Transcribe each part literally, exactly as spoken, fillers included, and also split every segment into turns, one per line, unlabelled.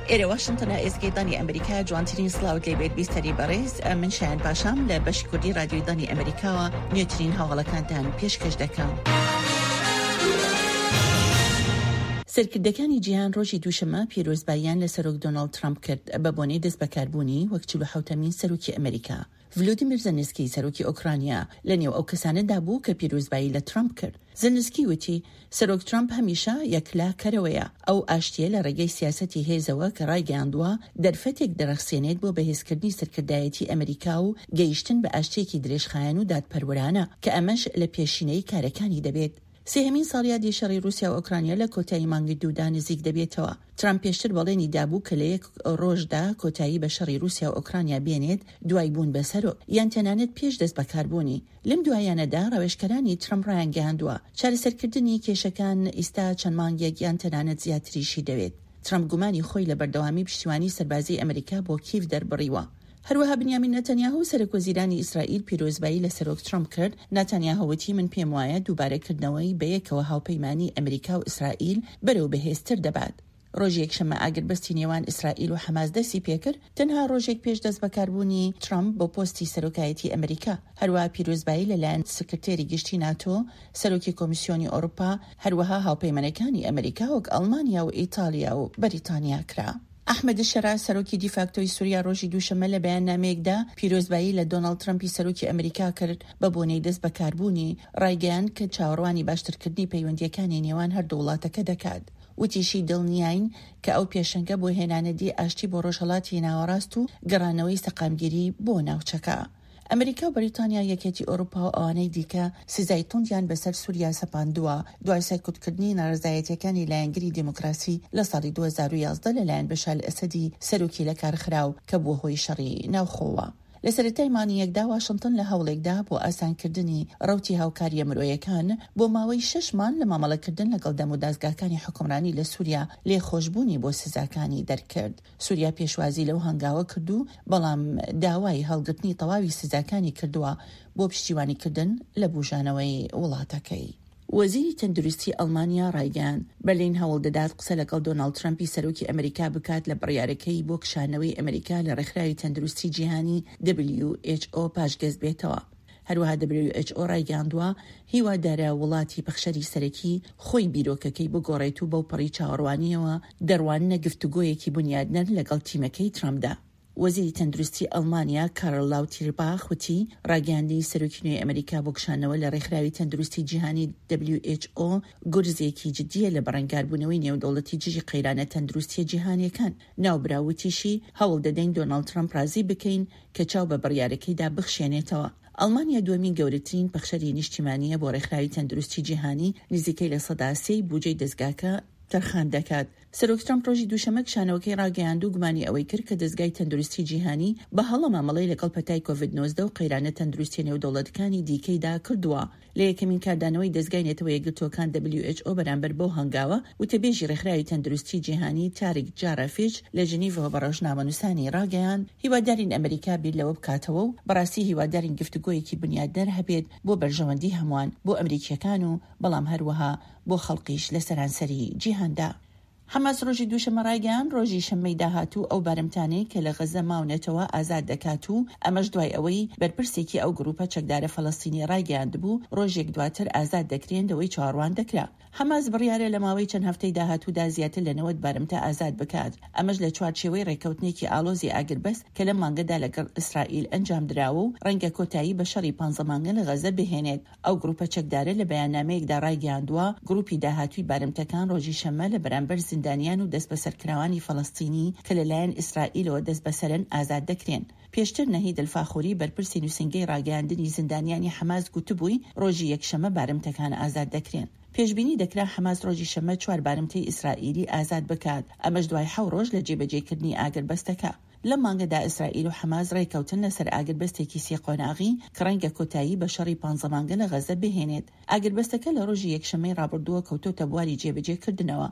إلى واشنطن إزگەی دانی ئەمریکا جوانترین سڵاوت لێبێت بیستەری بەڕێز من شایان باشام لە بەشی کوردی رادیۆی دانی ئەمریکاوە نوێترین هەواڵەکانتان پێشکەش دەکەم. سەرکردەکانی جیهان ڕۆژی دووشەمە پیرۆزباییان لە سەرۆک دۆناڵد ترامپ کرد بە بۆنەی دەست بەکاربوونی وەک چل و حوتەمین سەرۆکی ئەمریکا. ڤلۆدیمیر زەلێنسکی سەرۆکی ئۆکرانیا لە نێو ئەو کەسانەدا بوو کە پیرۆزبایی لە ترامپ کرد. زەلێنسکی وتی سەرۆک ترامپ هەمیشە یەکلا کەرەوەیە ئەو ئاشتیە لە ڕێگەی سیاسەتی هێزەوە کە ڕایگەیاندووە دەرفەتێک دەرەخسێنێت بۆ بەهێزکردنی سەرکردایەتی ئەمریکا و گەیشتن بە ئاشتێکی درێژخایەن و دادپەروەرانە کە ئەمەش لە پێشینەی کارەکانی دەبێت. سێهەمین ساڵیادی شەڕی رووسیا و ئۆکرانیا لە کۆتایی مانگی دوودا نزیک دەبێتەوە. ترامپ پێشتر بەڵێنی دابوو کە لە یەک ڕۆژدا کۆتایی بە شەڕی رووسیا و ئۆکرانیا بێنێت دوای بوون بەسەرۆ یان تەنانەت پێش دەست بەکاربوونی. لەم دوایانەدا ڕەوێژکەرانی ترامپ ڕایانگەیاندووە چارەسەرکردنی کێشەکان ئیستا چەند مانگێک یان تەنانەت زیاتریشی دەوێت. ترامپ گومانی خۆی لە بەردەوامی پشتیوانی سەربازی ئەمریکا بۆ کیف دەربڕیوە. هەروەها بنیامین نەتەنیاهو سەرۆکوەزیرانی ئیسرائیل پیرۆزبایی لە سەرۆک ترامپ کرد. نەتەنیاهوتی من پێم وایە دووبارەکردنەوەی بەیەکەوە هاوپەیمانی ئەمریکا و ئیسرائیل بەرەو بەهێزتر دەبات. ڕۆژی یەکشەممە ئاگربەستی نێوان ئیسرائیل و حەماس دەستی پێکرد تەنها ڕۆژێک پێش دەست بەکاربوونی ترامپ بۆ پۆستی سەرۆکایەتی ئەمریکا. هەروەها پیرۆزبایی لەلایەن سکرتێری گشتی ناتۆ، سەرۆکی کۆمیسیۆنی ئەوروپا، هەروەها هاوپەیمانەکانی ئەمریکا وەک ئەڵمانیا و ئیتالیا و بەریتانیا کرا. ئەحمەد شەرا سەرۆکی دیفاکتۆی سووریا ڕۆژی دووشەمە لە بەیاننامەیەکدا پیرۆزبایی لە دۆناڵد ترامپی سەرۆکی ئەمریکا کرد بە بۆنەی دەست بەکاربوونی ڕایگەیان کە چاوەڕوانی باشترکردنی پەیوەندیەکانی نێوان هەردوو وڵاتەکە دەکات. وتیشی دڵنیاین کە ئەو پێشەنگە بۆ هێنانەدی ئاشتی بۆ ڕۆژهەڵاتی ناوەڕاست و گەڕانەوەی سەقامگیری بۆ ناوچەکە. ئەمریکا و بەریتانیا یەکێتی ئەوروپا و ئەوانەی دیکە سزای توندیان بەسەر سووریا سەپاندووە دوای سەرکوتکردنی ناڕزایەتیەکانی لایەنگری دیموکراسی لە ساڵی دوو هەزار و یازدە لەلایەن بەشار ئەسەدی سەرۆکی لە کارخراو کە بووە هۆی شەڕی ناوخۆوە. لە سەرەتای مانگێکدا واشنتن لە هەوڵێکدا بۆ ئاسانکردنی ڕەوتی هاوکاریە مرۆیەکان بۆ ماوەی شەش مان لە مامەڵەکردن لەگەڵ دەم و دازگاکانی حکومرانی لە سووریا لێخۆشبوونی بۆ سزاکانی دەرکرد. سووریا پێشوازی لەو هەنگاوە کردو بەڵام داوای هەڵگرتنی تەواوی سزاکانی کردووە بۆ پشتیوانیکردن لە بوژانەوەی وڵاتەکەی. وەزیری تەندروستی ئەڵمانیا ڕایگەیاند بەرلین هەوڵ دەدات قسە لەگەڵ دۆناڵد ترامپی سەرۆکی ئەمریکا بکات لە بڕیارەکەی بۆ کشانەوەی ئەمریکا لە ڕێکخراوی تەندروستی جیهانی دبلیو ئێچ ئۆ پاشگەز بێتەوە. هەروەها دبلیو ئێچ ئۆ ڕایگەاندووە هیوادارە وڵاتی بەخشەری سەرەکی خۆی بیرۆکەکەی بگۆڕێت و بەو پەڕی چاوەڕوانیەوە دەڕواننە گفتوگۆیەکی بنیادنەر لەگەڵ تیمەکەی ترامپدا. وەزیری تەندروستی ئەڵمانیا کارل لاوتیرباخ وتی ڕاگەاندنی سەرۆکی نوێی ئەمریکا بۆ کشانەوە لە ڕێکخراوی تەندروستی جیهانی دبلیو ئێچ ئۆ گورزێکی جدیە لە بەڕێنگاربوونەوەی نێودەوڵەتی جژی قەیرانە تەندروستی جیهانیەکان. ناوبراوتیشی هەوڵ دەدەین دۆناڵد ترامپ رازی بکەین کە چاو بە بڕیارەکەیدا بخشێنێتەوە. ئەڵمانیا دووەمین گەورەترین پەخشەری نیشتیمانیە بۆ ڕێکخراوی تەندروستی جیهانی نزیکەی لە سەدا سێی بودجەی دەستگاکە تەرخان دەکات. سەرۆک ترامپ ڕۆژی دووشەمە کشانەوەکەی ڕاگەیاند و گومانی ئەوەی کرد کە دەستگای تەندروستی جیهانی بە هەڵە مامەڵەی لەگەڵ پەتای کۆڤید نۆزدە و قەیرانە تەندروستی نێودەوڵەتەکانی دیکەیدا کردووە. لە یەکەمین کاردانەوەی دەستگای نێتەوە یەکگرتوەکان دبلیو ئێچ ئۆ بەرامبەر بۆ هەنگاوە وتەبێژی ڕێکخراوی تەندروستی جیهانی تاریک جارافیچ لە ژنیڤەوە بە ڕۆژنامەنووسانی ڕاگەیاند هیوادارین ئەمریکا بیر لەوە بکاتەوە و بەڕاستی هیوادارین گفتوگۆیەکی بنیادنەر هەبێت بۆ بەرژەوەندی هەمووان بۆ ئەمریکیەکان و بەڵام هەروەها بۆ خەڵقیش لە سەرانسەری جیهاندا. حەماس ڕۆژی دووشەمە ڕایگەیاند ڕۆژی شەممەی داهاتوو ئەو بارمتانەی کە لە غەزە ماونێتەوە ئازاد دەکات و ئەمەش دوای ئەوەی بەرپرسێکی ئەو گروپە چەکدارە فەڵەستینی ڕایگەیاند بوو ڕۆژێک دواتر ئازاد دەکرێنەوەی چاوەڕوان دەکرا. حەماس بڕیارە لە ماوەی چەند هەفتەی داهاتوودا زیاتر لە نەوەت بارمتە ئازاد بکات. ئەمەش لە چوارچێوەی ڕێکەوتنێکی ئالۆزی ئاگربەست کە لە مانگەدا لەگەڵ ئیسرائیل ئەنجام درراوە و ڕەنگە کۆتایی بە شەڕی پانزە مانگە لە غەزە بهێنێت. ئەو گروپە چەکدارە لە بەیاننامەیەکدا ڕایگەیاندووە گروپی داهاتووی بارمتەکان ڕۆژی شەممە لە بەرامبەر زیندانیان و دەست سەرکراوانی فەڵەستینی کە لەلایەن ئیسرائیلەوە دەست بەسەرن ئازاد دەکرێن. پێشتر نەهید الفاخوری بەرپرسی نووسنگەی ڕاگەیاندنی زیندانیانی حەماس گوتبووی ڕۆژی یەکشەمە بارمتەکان ئازاد دەکرێن. پێشبینی دەکرا حەماس ڕۆژی شەممە چوار بارمتەی ئیسرائیلی ئازاد بکات. ئەمەش دوای حەو ڕۆژ لە جێبەجێکردنی ئاگربەستەکە. لەم مانگەدا ئیسرائیل و حەماس ڕێکەوتن لەسەر ئاگربەستێکی سێ قۆناغی کە ڕەنگە کۆتایی بە شەڕی پانزە مانگە لە غەزە بهێنێت. ئاگربەستەکە لە ڕۆژی یەکشەمەی ڕابردووە کەوتۆتە بواری جێبەجێکردنەوە.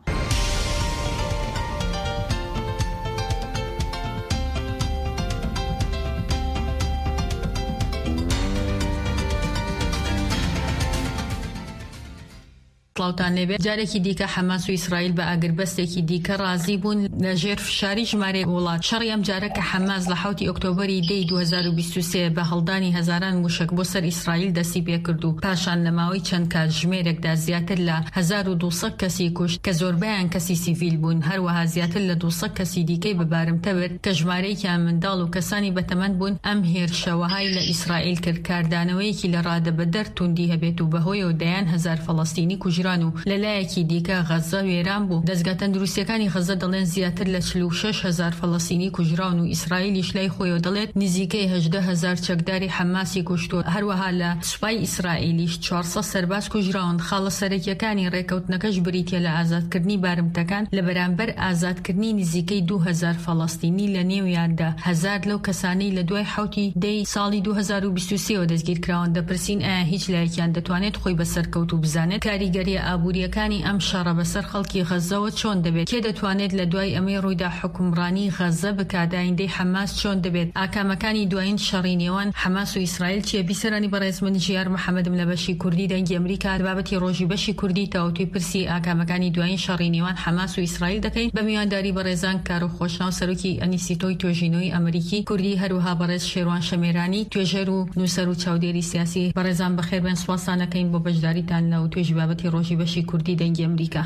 سڵاوتان لێبێت. جارێکی دیکە حەماس و ئیسرائیل بە ئاگربەستێکی دیکە ڕازی بوون لە ژێر فشاری ژمارەیەک وڵات. شەڕی ئەم جارە کە حەماس لە حوتی ئۆکتۆبەری دەی دوو هەزار و بیست و سێ بە هەڵدانی هەزاران موشک بۆ سەر ئیسرائیل دەستی پێ کرد و پاشان لە ماوەی چەند کات ژمێرێکدا زیاتر لە هەزار و دووسەد کەسی کوشت کە زۆربەیان کەسی سیڤیل بوون. هەروەها زیاتر لە دووسەد کەسی دیکەی بەبارمتە برد کە ژمارەیەکیان منداڵ و کەسانی بەتەمەند بوون. ئەم هێرشەوەهای لە ئیسرائیل کرد کاردانەوەیەکی لە ڕادەبەدەر توندی هەبێت و بەهۆیەوە دەیان هەزار فەڵەستینی کوژران و لەلایەکی دیکە غەزە وێران بوو. دەستگا تەندروستیەکانی غەزە دەڵێن زیاتر لە چل و شەش هەزار فەڵەستینی کوژران و ئیسرائیلیش لای خۆیەوە دەڵێت نزیکەی هەژدە هەزار چەکداری حەماسی کوشتووە. هەروەها لە سوپای ئیسرائیلیش چوارسەد سەرباز کوژراون. خاڵە سەرەکیەکانی ڕێکەوتنەکەش بریتە لە ئازادکردنی بارمتەکان لە بەرامبەر ئازادکردنی نزیکەی دوو هەزار فەڵەستینی لە نێویاندا. هەزار لەو کەسانەی لە دوای حوتی دەی ساڵی دوو هەزار و بیست و سێ ەوە دەستگیر کراون. دەپرسین ئایا هیچ لایەکیان دەتوانێت خۆی بەسەرکەوت و بزانێت کاریگەری ئابوووریەکانی ئەم شەڕە بەسەر خەڵکی غەزەوە چۆن دەبێت؟ کێ دەتوانێت لە دوای ئەمەی ڕوویدا حکومڕانی غەزە بکات؟ ئایندەی حەماس چۆن دەبێت؟ ئاکامەکانی دوایین شەڕی نێوان حەماس و ئیسرائیل چیە؟ بیسەرانی بەڕێز من ژیار محەممەدم لە بەشی کوردی دەنگی ئەمریکا بابەتی ڕۆژی بەشی کوردی تاوتوی پرسی ئاکامەکانی دوایین شەڕی نێوان حەماس و ئیسرائیل دەکەین بە میوانداری بەڕێزان کار و خۆشناو سەرۆکی ئەنیسیتۆی توێژینەوەی ئەمریکی کوردی، هەروەها بەڕێز شێروان شەمێرانی توێژەر و نووسەر و چاودێری سیاسی. بەڕێزان بەخێر بێن، سوپاسانەکەین بۆ بەشداریتان لە توێژی بابەتی ڕۆژی بەشی کوردی دەنگی ئەمریکا.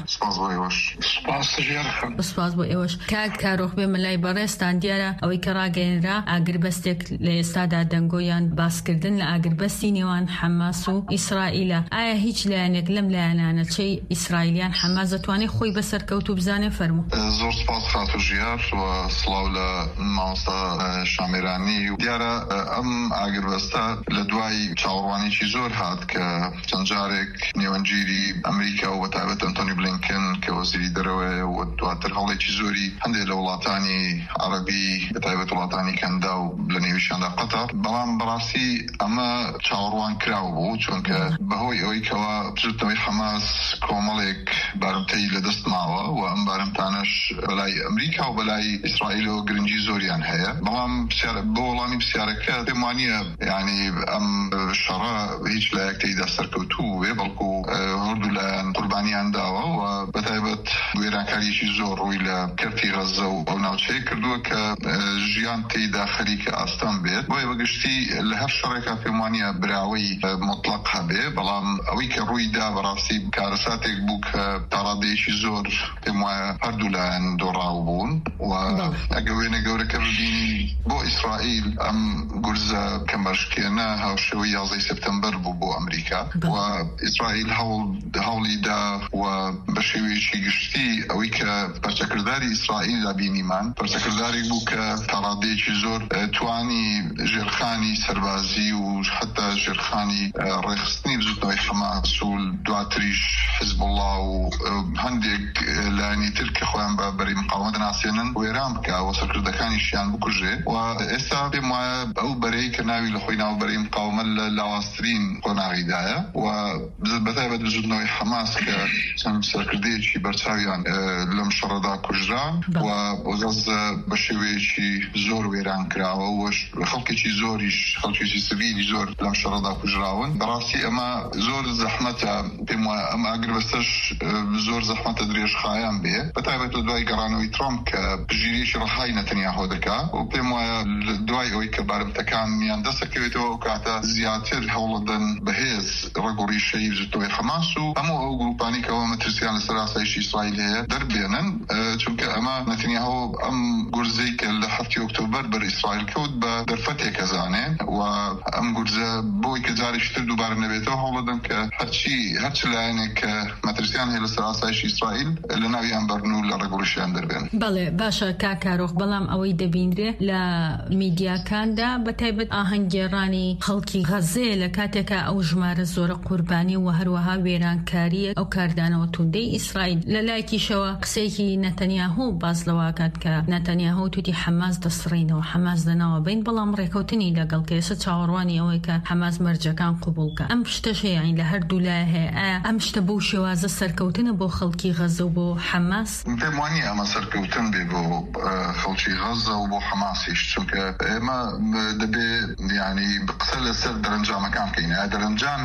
سپاس بۆ ئێوەش. کاک کارۆخ بێ مەلای بەڕێزتان دیارە ئەوەی کە ڕاگەیەنرا ئاگربەستێک لە ئێستادا دەنگۆیان باسکردن لە ئاگربەستی نێوان حەماس و ئیسرائیلە. ئایا هیچ لایەنێک لەم لایەنانە چەی ئیسرائیلیان حەماس دەتوانێت خۆی بەسەرکەوت و بزانێ؟ فەرموو.
زۆر سپاس خاتو ژیار و سڵاو لە مامۆستا شامێرانی. دیارە ئەم ئاگربەستە لە دوای چاوەڕوانێکی زۆر هات کە چەند جارێک نێوەنگیری ئەمریکا و بەتایبەت ئەنتۆنی بلینکن کە وەزیری دەرەوەیە و دواتر هەڵێکی زۆری هەندێک لە وڵاتانی عەرەبی بەتایبەت وڵاتانی کەندا و لە نێویشاندا قەتەر، بەڵام بەڕاستی ئەمە چاوەڕوان کراوە بوو چونکە بەهۆی ئەوەی کەوا بزوتنەوەی حەماس کۆمەڵێک بارمتەی لەدەست ماوە و ئەم بارمتانش بەلای ئەمریکا و بەلای ئیسرائیلەوە گرنگی زۆریان هەیە. بەڵام بۆ وەڵامی پرسیارەکە پێم وانییە یعنی ئەم شەڕە هیچ لایەک تێیدا سەرکەوتوو بێ، بەڵکو هەردوو لایەن قوربانیان داوە و بەتایبەت وێرانکاریەکی زۆر ڕووی لە کەرتی غەزە و ئەو ناوچەیە کردووە کە ژیان تێیدا خەریکە ئاستان بێت. بۆیە بەگشتی لە هەر شەڕێکا پێم وانییە براوەی مطلق هەبێ، بەڵام ئەوەی کە ڕوویدا بەڕاستی کارەساتێک بوو کە تاڕادەیەکی زۆر پێم وایە هەردوو لایەن دۆڕاو بوون و ئەگە وێنە گەورەکە ببینی بۆ ئیسرائیل ئەم گورزە کەمەشکێنە هاوشێوەی یازدەی سپتەمبەر بوو بۆ ئەمریکا و ئیسرائیل هەوڵیدا و بە شێوەیەکی گشتی ئەوەی کە پەرچەکرداری ئیسرائیل لە بینیمان پەرچەکردارێک بوو کە تاڕادەیەکی زۆر توانی ژێرخانی سەربازی و حتا ژێرخانی ڕێخستنی بزوتنەوەی حەماس و دواتریش حزب الله و هەندێک لایەنی تر کە خۆیان بە بەری مقاومەت دەناسێنن وێران بکە و سەرکردەکانیشیان بکوژێ. و ئێستا پێم وایە ئەو بەرەی کە ناوی لە خۆی ناوبەرەی مقاومەت لە لاوااسترین قۆناغیدایە و بەتایبەت بزوتنەوەی حەماس کە چەند سەرکردەیەکی بەرچاویان لەم شەڕەدا کوژران و غەزە بە شێوەیەکی زۆر وێران کراوە و خەڵکێکی زۆریش خەڵکێکی سڤیلی زۆر لەم شەڕەدا کوژراون. بەڕاستی ئەمە زۆر زەحمەتە، پێم وایە ئەم ئاگربەستەش زۆر زەحمەتە درێژخایان بێ، بەتایبەت لە دوای گەڕانەوەی ترامپ کە پژگیریەکی ڕەهای نەتەنیاهۆ دەکا و پێم وایە دوای ئەوەی کە بارمتەکانیان دەسەکەوێتەوە ئەو کاتە زیاتر هەوڵەدەن بەهێز ڕێگەڕیشەی بزوتنەوەی حەماس و هەموو ئەو گروپانی کەەوە مەترسیان لەسەر ئاسایشی ئیسرائیل هەیە دەربێنن، چونکە ئەمە نەتەنیاهۆ ئەم گورزەی کە لە هەفتی ئۆکتۆبەر بەر ئیسرائیل کەوت بە دەرفەتێک ئەزانێ و ئەم گورزە بۆی کە جارێکی تر دووبارە نەبێتەوە هەوڵەدەن کە هەرچی هەرچ لایەنێک کە مەترسیان هەیە لەسەر ئاسایشی ئیسرائیل لە ناویان بەرن و لە ڕێگەڕیشیان دەربێن.
بەڵێ باشە کاکارۆخ، بەڵام ئەوەی دەبیندرێ لە میدیاکاندا بەتایبەت ئاهەنگگێڕانی خەڵکی غەزەیە لە کاتێکە ئەو ژمارە زۆرە قوربانی و هەروەها وێرانکاریە ئەو کاردانەوە توندەی ئیسرائیل. لە لایەکیشەوە قسەیەکی نەتەنیاهۆ باز لەواکات کە نەتەنیاهۆ توتی حەماس دەسڕینەوە، حەماس دەناوە بین، بەڵام ڕێکەوتنی لەگەڵ کێسە چاوەڕوانی ئەوەی کە حەماس مەرجەکان قبولکە. ئەم شتەش هەیە لە هەردوو لای هەیە. ئەم شتە بەو شێوازە سەرکەوتنە بۆ خەڵکی غەزە و بۆ حەماس؟
پێم وانییە ئەمە سەرکەوتن بێ بۆ خەڵکی غەزە و بۆ حەماسیش، چونکە ئێمە دەبێ یعنی قسە لەسەر دەرەنجامەکان بکەین. دەرەنجامی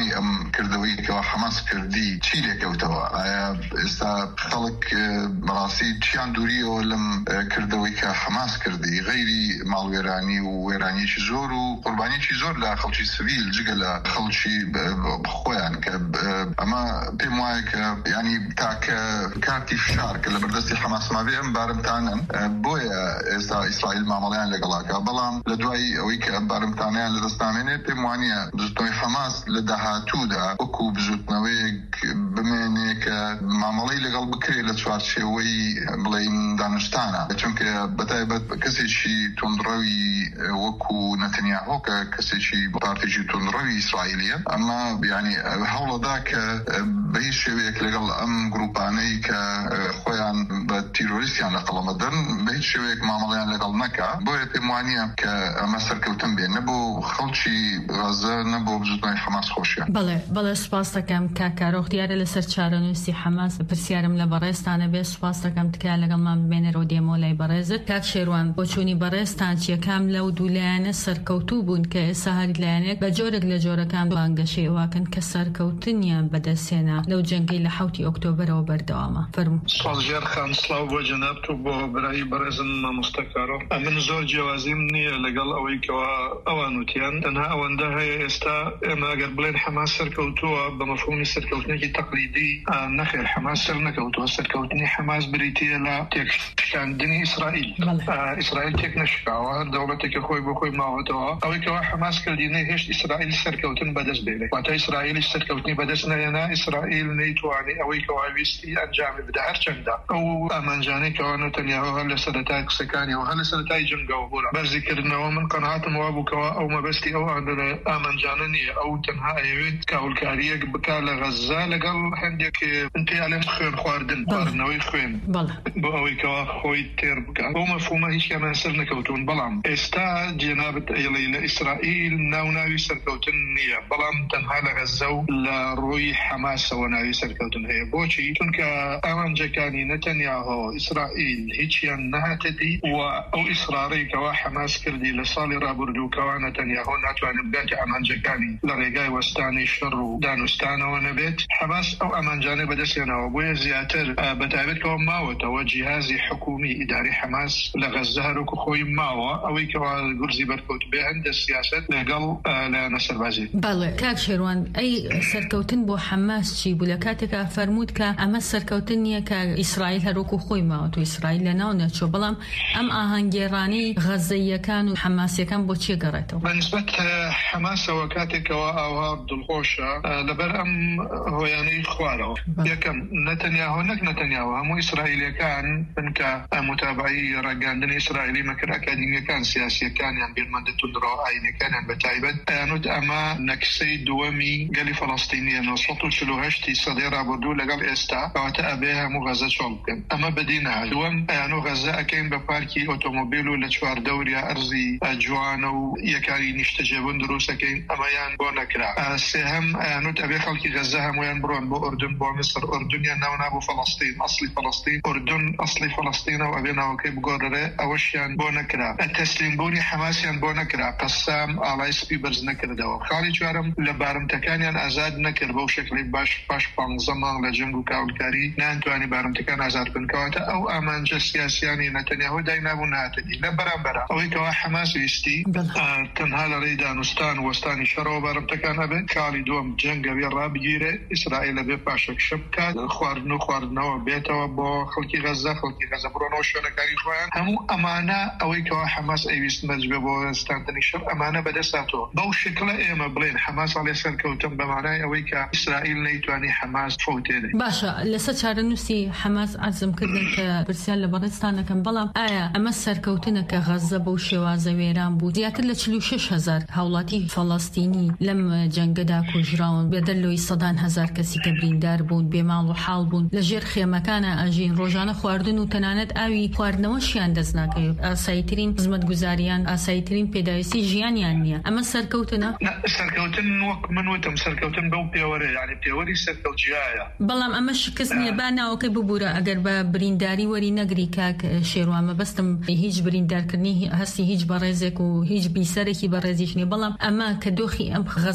دوانی ام کردوی که حماس کردی چی لێکەوتەوە ئایا ئێستا خەڵک بەڕاستی چیان دووری و لەم کردوی که حماس کردی غیری ماڵوێرانی و وێرانیەکی زۆر و قوربانیەکی زۆر لە خەڵکی سیڤیل جگە لە خەڵکی خۆیان کە ئەمە پێم وایە کە ینی تاکە کارتی فشار کە لە بەردەستی حماس مابێ ئەم بارمتانن بۆیە ئێستا ئیسرائیل مامەڵەیان لەگەڵاکە بەڵام لە دوای ئەوەی کە ئەم بارمتانیان لەدەستامێنێت پێم وانییە بزوتنەوەی حماس لە داهاتوودا وەکو بزوتنەوەیەک بمێنێ کە مامەڵەی لەگەڵ بکرێت لە چوارچێوەی بڵێن دانشتانە چونکە بەتایبەت کەسێکی تونندڕەوی وەکو نەتەنیاهۆ کە کەسێکی پارتێکی تونندڕەوی ئیسرائیلیە ئەمە ینی هەوڵەدا کە بە هیچ شێوەیەک لەگەڵ ئەم گروپانەی کە خۆیان بە تیرۆریستیان لە قەڵەمە دەن بە هیچ شێوەیەک مامەڵەیان لەگەڵ نەکا بۆیە پێم وانییە کە ئەمە سەرکەوتن بێ نەبوو خەڵکی غەزە نەبوو بزوتنەوەی حماس خۆشیە.
بەڵێ بەڵێ سوپاس دەکەم کاکارۆخ دیارە لەسەر چارەنووسی حماس پرسیارم لە بەڕێستانە بێ سوپاس دەکەم تکایە لەگەڵمان بمێنێرەوە دێمۆ لای بەڕێزت. کاک شێروان بۆ چوونی بەڕێستان یەکام لەو دوو لایەنە سەرکەوتوو بوون کە ئێستا هەر لایەنێک بە جۆرێک لە جۆرەکان بانگەشەی ئەواکەن کە سەرکەوتنیان بەدەستێنا لەو جەنگەی لە حوتی ئۆکتۆبەرەوە بەردەوامە. فەرموو.
سپاسگزار خانم سلااو بۆ جەناب و بۆ برای بەڕێزم مامۆستا کارۆخ. من زۆر جیاوازیم نییە لەگەڵ ئەوەی کەوا ئەوان وتیان تەنها ئەوەندە هەیە ئێستا ئێمە ئەگەر بڵێن حماس سەرکەوتووە بە مەفهومی سەرکەوتنێکی تەقلیدی نەخێر حماس سەر نەکەوتووە سەرکەوتنی حماس بریتیە لە تێکشاندنی ئیسرائیل. ئیسرائیل تێک نەشکاوە هەر دەوڵەتێکی خۆی بۆ خۆی ماوەتەوە ئەوەی کەوا حماس کردینە هێشت ئیسرائیل سەرکەوتن بەدەست بێنێت واتە ئیسرائیل سەرکەوتنی بەدەست نەهێنا ئیسرائیل نەیتوانی ئەوەی کەوا ویستی ئەنجامی بدە هەرچەندە ئەو ئامانجانەی کەوا نەتەنیاهۆ هەر لە سەرەتای قسەکانیەوە هەر لە سەرەتای جەنگەوە بووە بەرزیکردنەوە من قەناعەتم وا بوو کەوا ئەو مەبەستی ئەو ئامانجانە نییە ئەو تەنها ئەوێت کاولکاریەک بکا لە غەزا لەگەڵ هەندێک ئینتیالێم خوێن خواردن خواردنەوەی خوێن بۆ ئەوەی کەوا خۆی تێر بکات بۆ مەفهومە هیچکیان سەر نەکەوتون بەڵام ئێستا جێنابەت ئەیڵێ لە ئیسرائیل ناوناوی سەرکەوتن نییە بەڵام تەنها لە غەزە و لە ڕووی حەماسەوە ناوی سەرکەوتن هەیە بۆچی چونکە ئامانجەکانی نەتەنیاهۆ ئیسرائیل هیچیان نەهاتەدی و ئەو ئیسرارەی کەوا حەماس کردی لە ساڵی ڕابردوو کەوا نەتەنیاهۆ ناتوانێت بگاتە ئامانجەکانی لە ڕێگای وەستانی شەڕ و دانوستانەوە نەبێت حەماس ئەو ئامانجانەی بەدەستێنەوە بۆیە زیاتر بەتایبەتەوە ماوەتەوە جیهازی حکومی ئیداری حەماس لە غەزە هەروکو خۆی ماوە ئەوەی کەوا گورزی بەرکەوت بێ هەندە سیاست لەگەڵ لایەنە سەربازی.
بەڵێ کاک شێروان ئەی سەرکەوتن بۆ حەماس چی بوو لە کاتێکا فەرمووت کە ئەمە سەرکەوتن نییە کە ئیسرائیل هەروکو خۆی ماوە و ئیسرائیل لەناو نەچوو بەڵام ئەم ئاهەنگێڕانی غەزەیەکان و حەماسیەکان بۆ چی گەڕێتەوە؟
بەنسبەت حەماسەوە کاتێکەوە ئاوا دڵخۆشە لەبەر ئەم هۆیانەی خوارەوە یەکەم نەتەنیاهۆ نەک نەتەنیاهۆ هەموو ئیسرائیلەکان بنکە متابعی ڕاگەاندنی ئیسرائیلی مەکرد ئەکادیمیەکان سیاسیەکانیان بێنمەندە تونندڕەوە ئاینەکانیان بەتایبەت ئەیانوت ئەمە نەکسەی دووەمی گەلی فەڵەستینیە نۆ سەد و چل و هەشت سەدەی ڕابردوو لەگەڵ ئێستا کەواتە ئەبێ هەموو غەزە چۆڵ بکەن ئەمە بەدینە دووەم ئەیانۆ غەزە ئەکەین بە پارکی ئۆتۆمۆبیل و لە چواردەوریا ئەرزی جوانە و یەکاری نیشتەجێبوون دروستەکەین ئەمەیان بۆ نەکرا سێهەم ئەیانوت ئەبێ خەڵکی غەزە هەمویان بڕۆن بۆ ئوردن بۆ میسر ئوردنیان ناونابوو فەڵەستین ئەسلی فەڵەستین ئوردن ئەسلی فەڵەستینەوە ئەبێ ناوەکەی بگۆڕێ ئەوەشیان بۆ نەکرا تەسلیمبوونی حەماسیان بۆ نەکرا قەسام ئاڵای سپی بەرز نەکردەوە خاڵی چوارم لە بارمتەکانیان ئازاد نەکرد بەو شکلی باش پاش پانزە مانگ لە جەنگ و کاولکاری نانتوانی بارمتەکان ئازاد بکەن کەواتە ئەو ئامانجە سیاسیانی نەتەنیاهۆ داینابوو نهاتەدی لە بەرامبەرە ئەوەی کەوا حەماس ویستی تەنها لە ڕێی دانوستان وەستانی شەڕەوە بارمتەکان هەبێت خاڵی دووەم جەنگەوی ڕابگیرێ ئیسرائیل لەبێ پاشەک شەب بکات خواردن و خواردنەوە بێتەوە بۆ خەڵکی غەزە خەڵکی غەزە بڕۆنەوە شوێنەکانی خۆیان هەموو ئەمانە ئەوەی کەوا حەماس ئەویست مەجبێ بۆ ستاندنی شەڕ ئەمانە بەدەستاتەوە بەو شکلە ئێمە بڵێن حەماس هەڵێ سەرکەوتن بەمانای ئەوەی کە ئیسرائیل نەیتوانی حەماس فەوتێنێ.
باشە لەسەر چارەنووسی حەماس عەزم کردن کە پرسیار لە بەڕێستانەکەم بەڵام ئایا ئەمە سەرکەوتنە کە غەزە بەو شێوازە وێران بوو زیاتر لە چل و شەش هەزار هاوڵاتی فەڵەستینی لەم جەنگەدا کوژراون بێدەلۆی سەدان هەزار کەسی کە بریندار بوون بێماڵ و حاڵ بوون لە ژێر خێمەکانە ئەژین ڕۆژانە خواردن و تەنانەت ئاوی خواردنەوەشیان دەست ناکەوێت ئاساییترین خزمەتگوزاریان ئاساییترین پێداویستی ژیانیان نییە ئەمە سەرکەوتنە
سەرکەوتن وەک من وتم سەرکەوتن بەو پێوەرە یعنی پێوەری سەرکەوتجیایە
بەڵام ئەمە شکست نییە با ناوەکەی ببوورە ئەگەر بە برینداری وەری نەگری کاک شێروان مەبەستم هیچ بریندارکردنی هەستی هیچ بەڕێزێک و هیچ بیسەرێکی بەڕێزیش نییە بەڵام ئەمە کە دۆخی ئەم غەزەیەکان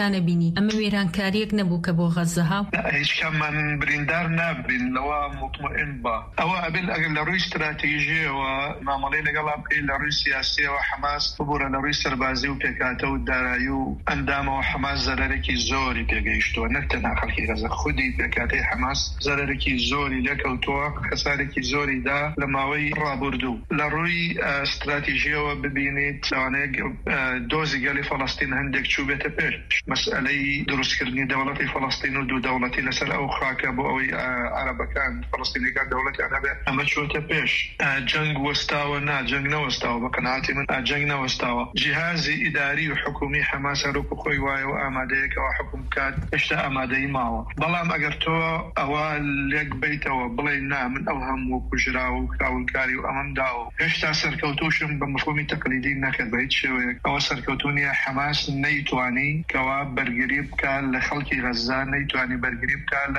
ئەوانە بینی ئەمە وێرانکاریەک نەبوو کە بۆ غەزەها
هیچ کەمان بریندار نابین لەوە مطمئن بە ئەوە ئەبێت ئەگەر لە ڕووی استراتیژیەوە مامەڵەی لەگەڵا بکەین لە ڕووی سیاسیەوە حەماس ببوورە لە ڕووی سەربازی و پێکاتە و دارایی و ئەندامەوە حەماس زەرەرێکی زۆری پێگەیشتووە نەک تەنها خەڵکی غەزە خودی پێکاتەی حەماس زەرەرێکی زۆری لەکەوتووە خەسارێکی زۆری دا لە ماوەی ڕابردوو لە ڕووی استراتیژیەوە ببینیت لەوانەیە دۆزی گەلی فەڵەستین هەندێک چوو بێتە پێش مەسئلەی دروستکردنی دەوڵەتی فەڵەستین و دوو دەوڵەتی لەسەر ئەو خاکە بۆ ئەوەی عەرەبەکان فەڵەستینیەکان دەوڵەتیان هەبێت ئەمە چووەتە پێش جەنگ وەستاوە نا جەنگ نەوەستاوە بە قەناعەتی من جەنگ نەوەستاوە جیهازی ئیداری و حکومی حەماس هەروکو خۆی وایە و ئامادەیەکەوە حکوم بکات هێشتا ئامادەی ماوە بەڵام ئەگەر تۆ ئەوە لێک بیتەوە بڵێ نا من ئەو هەموو کوژرا و کراولکاری و ئەمەم داوە هێشتا سەرکەوتوشم بە مفهومی تەقلیدی نەکرد بە هیچ شێوەیەک ئەوە سەرکەوتونیە حەماس نەیتوانی کەوا بەرگری بکات لە خەڵکی غەزا نەیتوانی بەرگری بکات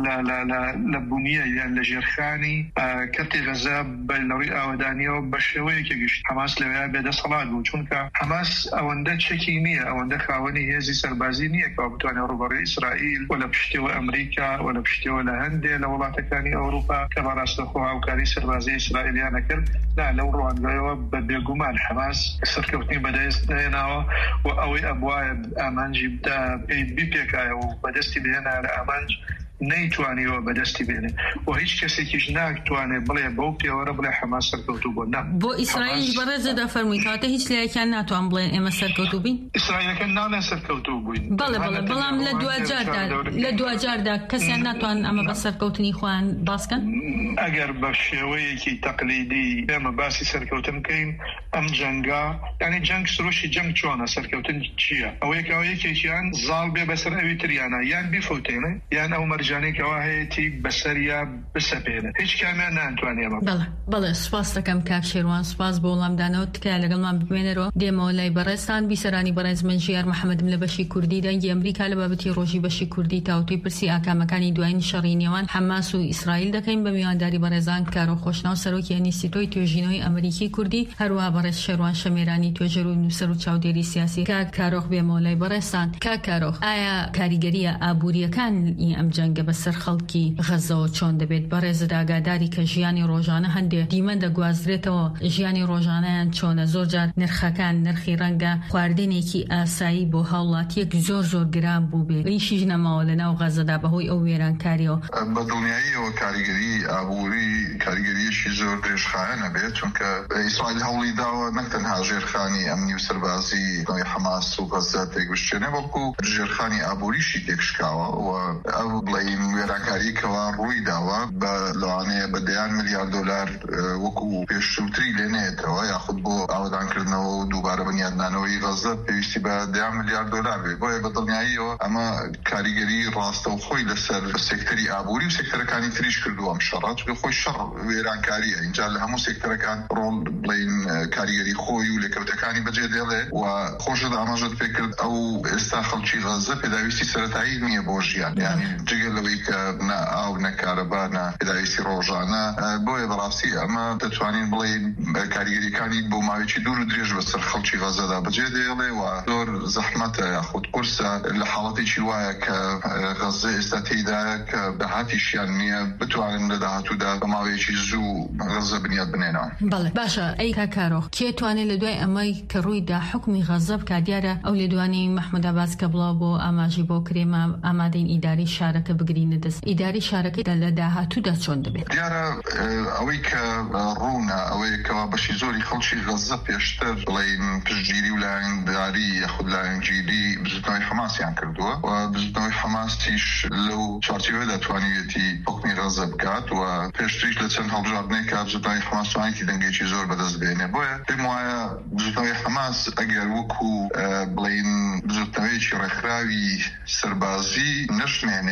لە بوونیە یان لە ژێرخانی کەتی غەزا بە لەڕووی ئاوەدانیەوە بە شێوەیەکی گشت حەماس لەوەیە بێدەسەڵات بوو چونکە حەماس ئەوەندە چەکی نییە ئەوەندە خاوەنی هێزی سەربازی نییە کە بتوانێت ڕوبەڕووی ئیسرائیل و لە پشتیەوە ئەمریکا و لە پشتیەوە لە هەندێک لە وڵاتەکانی ئەوروپا کە بەڕاستەخۆ هاوکاری سەربازی ئیسرائیلیانە کرد لا لەو ڕوانگەیەوە بە بێگومان حەماس سەرکەوتنی بەدەست دێناوە و ئەوەی ئەبوایە ئامانجی پێی بیپێکایە و بەدەستی بهێنا لە ئامانج نەیتوانیەوە بەدەستی بێنێ و هیچ کەسێکیش ناکتوانێت بڵێ بەو پێوەرە بڵێ حەماس سەرکەوتوو بۆ نا
بۆ ئیسرائیل بەڕێزەدا فەرمووی کاتە هیچ لایەکیان ناتوان بڵێن ئێمە سەرکەوتوو بین
ئیسرائیلەکان نانە سەرکەوتوو بووین
بەڵێ بەڵێ بەڵام لە دوجاردا لە دوجاردا کەسیان ناتوان ئەمە بە سەرکەوتنی خۆیان باسکەن
ئەگەر بە شێوەیەکی تەقلیدی ئێمە باسی سەرکەوتن بکەین ئەم جەنگا یعنی جەنگ سروشی جەنگ چۆنە سەرکەوتن چییە ئەوەیەکەوە یەکێکیان زاڵ بێ بەسەر ئەوی تریانە یان بیفەوتێنێ یان ئەو مەرجانێکەوە هەیەی بەسەریا بسەپێنە هیچ کامیان ناتوانێ
بەڵێ بەڵێ سپاس دەکەم کاک شێروان سپاس بۆ وەڵامدانەوە تکایە لەگەڵمان بمێنەرەوە دێمەوە لای بەڕێستان بیسەرانی بەڕێز من ژیار محەممەدم لە بەشی کوردی دەنگی ئەمریکا لە بابەتی ڕۆژی بەشی کوردی تاوتوی پرسی ئاکامەکانی دوای شەڕی نێوان حەماس و ئیسرائیل دەکەین بە میوانداری بەڕێزان کارۆ خۆشناو سەرۆکی ئینستیتۆی توێژینەوەی ئەمریکی کوردی هەروە بەڕێز شێروان شەمێرانی توێژەر و نووسەر و چاودێری سیاسی کاک کارۆخ بێمەوە لای بەڕێستان کاک کارۆخ ئایا کاریگەریە ئابوووریەکان ئەم جەنگە بەسەر خەڵکی غەزەوە چۆن دەبێت بەڕێزت ئاگاداری کە ژیانی ڕۆژانە هەندێک دیمە دەگوازرێتەوە ژیانی ڕۆژانەیان چۆنە زۆرجار نرخەکان نرخی ڕەنگە خواردنێکی ئاسایی بۆ هاوڵاتیەک زۆر زۆر گران بوو بێت ریشیش نەماوە لە ناو غەزەدا بەهۆی ئەو وێرانکاریەوە
بە دڵنیاییەوە کاریگەری ئابووری کاریگەریەشی زۆر درێژخایەنە بێت چونکە ئیسرائیل هەوڵی داوە نەک تەنها ژێرخانی ئەمنی و سەربازی حەماس و غەزە تێکبشتێنێ بەڵکو ژێرخانی ئابووریشی تێکشکاوە و ئەو بڵین وێرانکاریکەوە ڕووی داوە بە لەوانەیە بە دەیان ملیار دۆلار وەکو پێشووتری لێنێتەوە یاخود بۆ ئاوادانکردنەوە و دووبارە بەنیادنانەوەی غەزە پێویستی بە دەیان ملیار دۆلار بێ بۆیە بە دڵنیاییەوە ئەمە کاریگەری ڕاستە و خۆی لەسەر سێکتەری ئابووری و سێکتەرەکانی تریش کردووە ئەم شەڕە چونکە خۆی شەڕ وێرانکاریە اینجا لە هەموو سێکتەرەکان ڕۆڵ بڵین کاریگەری خۆی و لێکەوتەکانی بەجێ دێڵێ و خۆشت ئاماژەت پێ کرد ئەو ئێستا خەڵکی غەزە پێداویستی سەرەتایی نییە بۆ ژیان یعنی جگە لەوەی کە نە ئاو نەکارەبا نە پێداویستی ڕۆژانە بۆیە بەڕاستی ئەمە دەتوانین بڵین کاریگەریەکانی بۆ ماوەیەکی دوور و درێژ بەسەر خەڵکی غەزەدا بەجێ دێڵێ و زۆر زەحمەتە یاخود قورسە لە حاڵەتێکی وایە کە غەزە ئێستا تێیدایە کە داهاتیشیان نییە بتوانن لە داهاتوودا بە ماوەیەکی زوو غەزە بنیاد بنێنەوە.
بەڵێ باشە ئەی کاکارۆخ کێ توانێت لە دوای ئەمەی کە ڕوویدا حکمی غەزە بکات دیارە ئەو لێدوانی مەحموود عەباس کە بڵاو بۆ ئاماژی بۆ کرێمە ئامادەین ئیداری شارەکە بگرینە دەست ئیداری شارەکە لە داهاتوودا چۆن دەبێت؟
دیارە ئەوەی کە ڕوونە ئەوەیە کەوا بەشی زۆری خەڵکی غەزە پێشتر بڵین پشتگیری و لایەنگداری یاخود لایەنگیری بزوتنەوەی حەماسیان کردووە و بزوتنەوەی حەماستیش لەو چارچێوەدا توانیوێتی حکمی غەزە بکات و پێشتریش لە چەند هەڵبژاردنێکە بزوتنەوەی حەماس توانێتی دەنگێکی زۆر بەدەست بێنێ بۆیە پێم وایە بزوتنەوەی حەماس ئەگەر وەکو بڵین بزوتنەوەیەکی ڕێکخراوی سەربازی نەشمێنێ بەڵام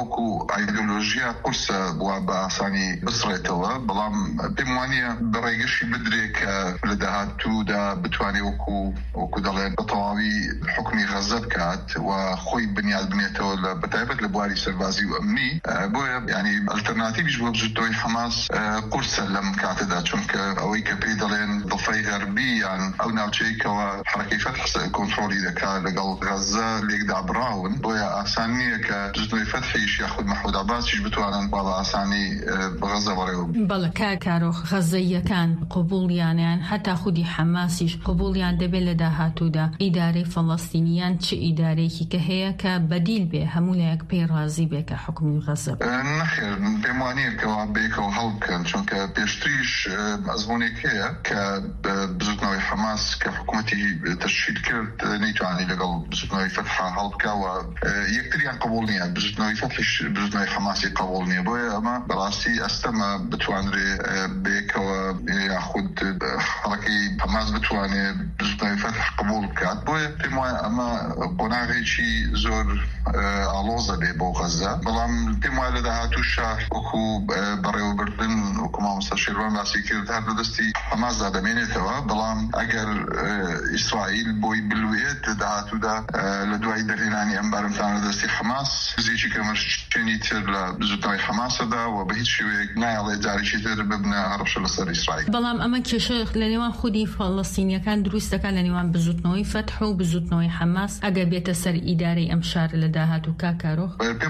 وەکو ئایدۆلۆژیا قورسە بووە بە ئاسانی بسڕێتەوە، بەڵام پێم وانە بەڕێگەشی بدرێت کە لە داهاتوودا بتوانێت وەکو وەکو دەڵێن بە تەواوی حکمی غەزە بکات و خۆی بنیاد بنێتەوە لە بەتایبەت لە بواری سەربازی و ئەمنی. بۆیە یعنی ئەلتەرناتیڤیش بۆ بزوتنەوەی حەماس قورسە لەم کاتەدا، چونکە ئەوەی کە پێی دەڵێن دڵفەی غەربی یان ئەو ناوچەیەکەوە حرەکەی فەتح کۆنتڕۆلی دەکات لەگەڵ غەزە لێکدا بڕاون، بۆیە ئاسان نییە کە بزوتنەوەی فەتحیش یاخود مەحموود عەباسیش بتوانن بە ئاسانی بە غەزە بەڕێوە بن.
بەڵێ کارۆخ غەزەیەکان قبوڵیانیان هەتا خودی حەماسیش قبوڵیان دەبێت لە داهاتوودا ئیدارەی فەڵەستینیان چ ئیدارەیەکی کە هەیە کە بەدیل بێ هەموو لایەک پێی ڕازی بێ کە حکمی غەزە
نەخێر پێم وانە کەوا بێکەوە هەڵ بکەن، چونکە پێشتریش ئەزمونێک هەیە کە بزوتنەوەی حەماس کە حکوومەتی تەشکیل کرد نەیتوانی لەگەڵ بزوتنەوەی فەتح هەڵ بکەوە، یەکتریان قبوڵ نییە، بزوتنەوەی فەتحیش بزوتنەوەی حەماسی قبوڵ نییە، بۆیە ئەمە بەڕاستی ئەستەمە بتوانرێ بێکەوە یاخود حەڵەکەی حەماس بتوانێت بزوتنەوەی فەتح قبوڵ بکات. بۆیە پێم وایە ئەمە قۆناغێکی زۆر ئاڵۆزە بێ بۆ غەزە، بەڵام پێم وایە لە داهاتووشە وەکو بەڕێوەبردن وەکو مامۆستا شێروان باسی کرد هەر لە دەستی حەماسدا دەمێنێتەوە، بەڵام ئەگەر ئیسرائیل بۆی بلوێت لە داهاتوودا لە دوای دەرهێنانی ئەم بارمتان لە دەستی حەماس زیێکی کەمەشتێنی تر لە بزوتنەوەی حەماسەدا و بە هیچ شێوەیەک نایڵێ جارێکی تر ببنە هەڕەشە لەسەر ئیسرائیل.
بەڵام ئەمە کێشە لە نێوان خودی فەڵەستینیەکان دروست دەکات لە نێوان بزوتنەوەی فەتح و بزوتنەوەی حەماس ئەگەر بێتە سەر ئیدارەی ئەم شارە لە داهاتوو کاکارۆخ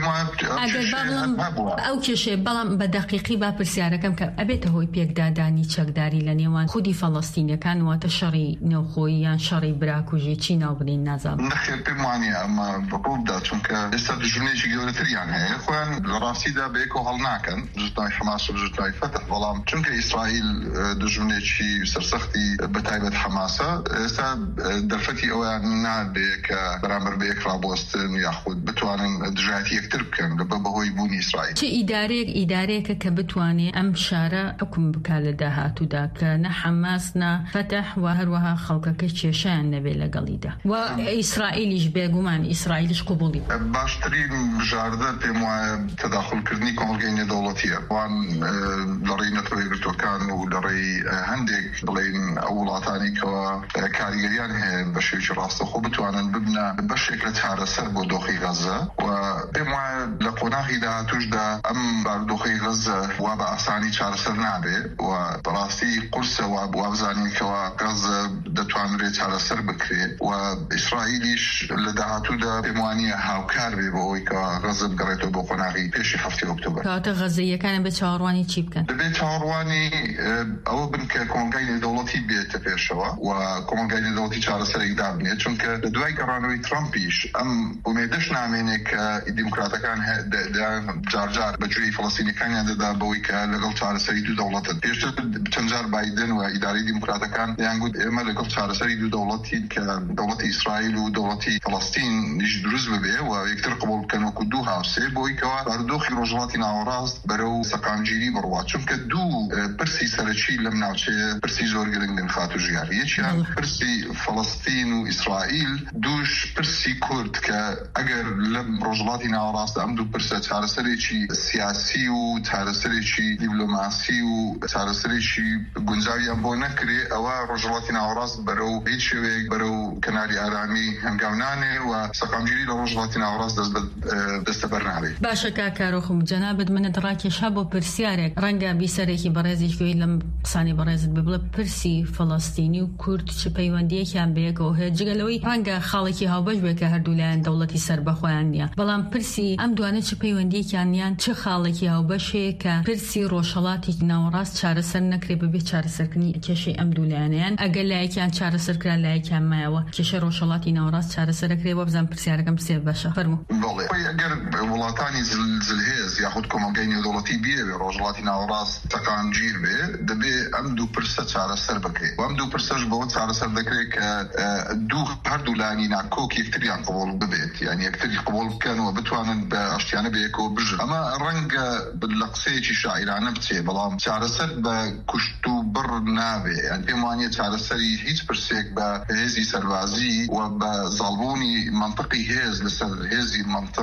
ئەو کێشێ. بەڵام بە دەقیقی با پرسیارەکەم کە ئەبێتە هۆی پێکدادانی چەکداری لە نێوان خودی فەڵەستینیەکان واتە شەڕی نێوخۆیی یان شەڕی براکوژی چی ناوبرین نازانم.
نەخێر پێم وانە ئەمە بەڕوودا، چونکە ئێستا دژمنێکی گەورەتریان هەیە، خۆیان لە ڕاستیدا بەیەکەوە هەڵ ناکەن بزوتنەوەی حەماس و بزوتنەوەی فەتح، بەڵام چونکە ئیسرائیل دژمنێکی سەرسەختی بەتایبەت حەماسە، ئێستا دەرفەتی ئەویان نابێ کە بەرامبەر بە یەک ڕابوەستن یاخود بتوانن دژایەتی یەکتر بکەن لەبە بەهۆی بوونی ئیسرائیل.
چه ئیدارەیەک ئیدارەیەکە کە بتوانێت ئەم شارە حکم بکات لە داهاتوودا کە نە حەماس نە فەتح و هەروەها خەڵکەکە کێشیان نەبێت لەگەڵیدا و ئیسرائیلیش بێگومان ئیسرائیلیش قبوڵی.
باشترین بژاردە پێم وایە تەداخولکردنی کۆمەلگەی نێودەوڵەتیە، وان لە ڕێی نەتەوەی گرتوەکان و لە ڕێی هەندێک بڵێن ئەو وڵاتانی کەەوە کاریگەریان هەیە بە شێوکی ڕاستەخۆ بتوانن ببنە بەشێک لە چارەسەر بۆ دۆخی غەزە، و پێم وایە لە قۆناغی داهاتووشدا ئەم باردۆخی غەزە وا بە ئاسانی چارەسەر نابێ و بەڕاستی قورسە وا بزانینکەوە غەزە دەتوانرێت چارەسەر بکرێت و ئیسرائیلیش لە داهاتوودا پێم وانە هاوکار بێ بۆ ئەوەی کە غەزە بگەڕێتەوە بۆ قۆناغی پێشی هەفتی ئۆکتۆبەر.
کەواتە غەزەیەکان بە چاوەڕوانی چی بکەن؟
دەبێت چاوەڕوانی ئەوە بن کە کۆمەلگای نێودەوڵەتی بێتە پێشەوە و کۆمەلگای نێودەوڵەتی چارەسەرێک دابنێت، چونکە لە دوای گەڕانەوەی ترامپیش ئەم ئومێدەش نامێنێت کە دیموکراتەکان جارجار بەگوێی فەڵەستینیەکانیان دەدا بەوەی کە لەگەڵ چارەسەری دوو دەوڵەتن. پێشتر چەند جار بایدن و ئیدارەی دیموکراتەکان دەیانگوت ئێمە لەگەڵ چارەسەری دوو دەوڵەتین کە دەوڵەتی ئیسرائیل و دەوڵەتی فەڵەستین نیش دروست ببێ و یەکتر قبوڵ بکەن وەکو دوو هاوسێ، بۆی کەوا باردۆخی ڕۆژهەڵاتی ناوەڕاست بەرەو سەقامگیری بڕوات، چونکە دوو پرسی سەرەکی لەم ناوچەیە پرسی زۆر گرنگن خاتوژیار، یەکیان پرسی فەڵەستین و ئیسرائیل، دووش پرسی کورد کە ئەگەر لەم ڕۆژهەڵاتی ناوەڕاست ئەم دوو پرسە چارەسەرێکی سیاسی و چارەسەرێکی دیپلۆماسی و چارەسەرێکی گونجاویان بۆ نەکرێ، ئەوە ڕۆژهەڵاتی ناوەڕاست بەرەو هیچ شێوەیەک بەرەو کەناری ئارامی هەنگاونانێ و سەقامگیری لە ڕۆژهەڵاتی ناوەڕاست دەستە بەرنابێت.
باشە کاکارۆخم جەنابەت منت ڕاکێشا بۆ پرسیارێک ڕەنگە بیسەرێکی بەڕێزیش گوێی لەم قسانی بەڕێزت ببڵە پرسی فەڵەستینی و کورد چ پەیوەندیەکیان بەیەکەوە هەیە جگەلەوەی ڕەنگە خاڵێکی هاوبەش بێت کە هەردوولایەن دەوڵەتی سەربەخۆیان نییە، بەڵام پرسی ئەم دوانە چ پەیوەندیەکیان یان چه خاڵێکی هاوبەشەیە کە پرسی ڕۆژهەڵاتی ناوەڕاست چارەسەر نەکرێ بەبێ چارەسەرکردنی کێشەی ئەم دوولایەنیان، ئەگەر لایەکیان چارەسەرکرا لایەکیان مایەوە کێشە ڕۆژهەڵاتی ناوەڕاست چارەسەرەکرێ بۆ بزان پرسیارەکەم سێ بەشە فەرموو.
بەڵێ ئەگەر وڵاتانی زلهێز یاخود کۆمەلگای نێودەوڵەتی بێ ڕۆژهەڵاتی ناوەڕاست تەقانگیر بێ، دەبێ ئەم دوو پرسە چارەسەر بکرێت و ئەم دوو پرسەش بەوە چارەسەر دەکرێت کە دوو هەردوو لانی ناکۆک یەکتریان قبوڵ ببێت، یعنی یەکتری قبوڵ بکەن و بتوانن بە ئەشتیانە بەیەکەوە بژن. ئەمە ڕەنگە لە قسەیەکی شاعیرانە بچێ، بەڵام چارەسەر بە کوشت و بڕ نابێ، یان پێم وانە چارەسەری هیچ پرسێک بە هێزی سەربازی و بە زاڵبوونی منطقی هێز لەسەر هێزی منطقین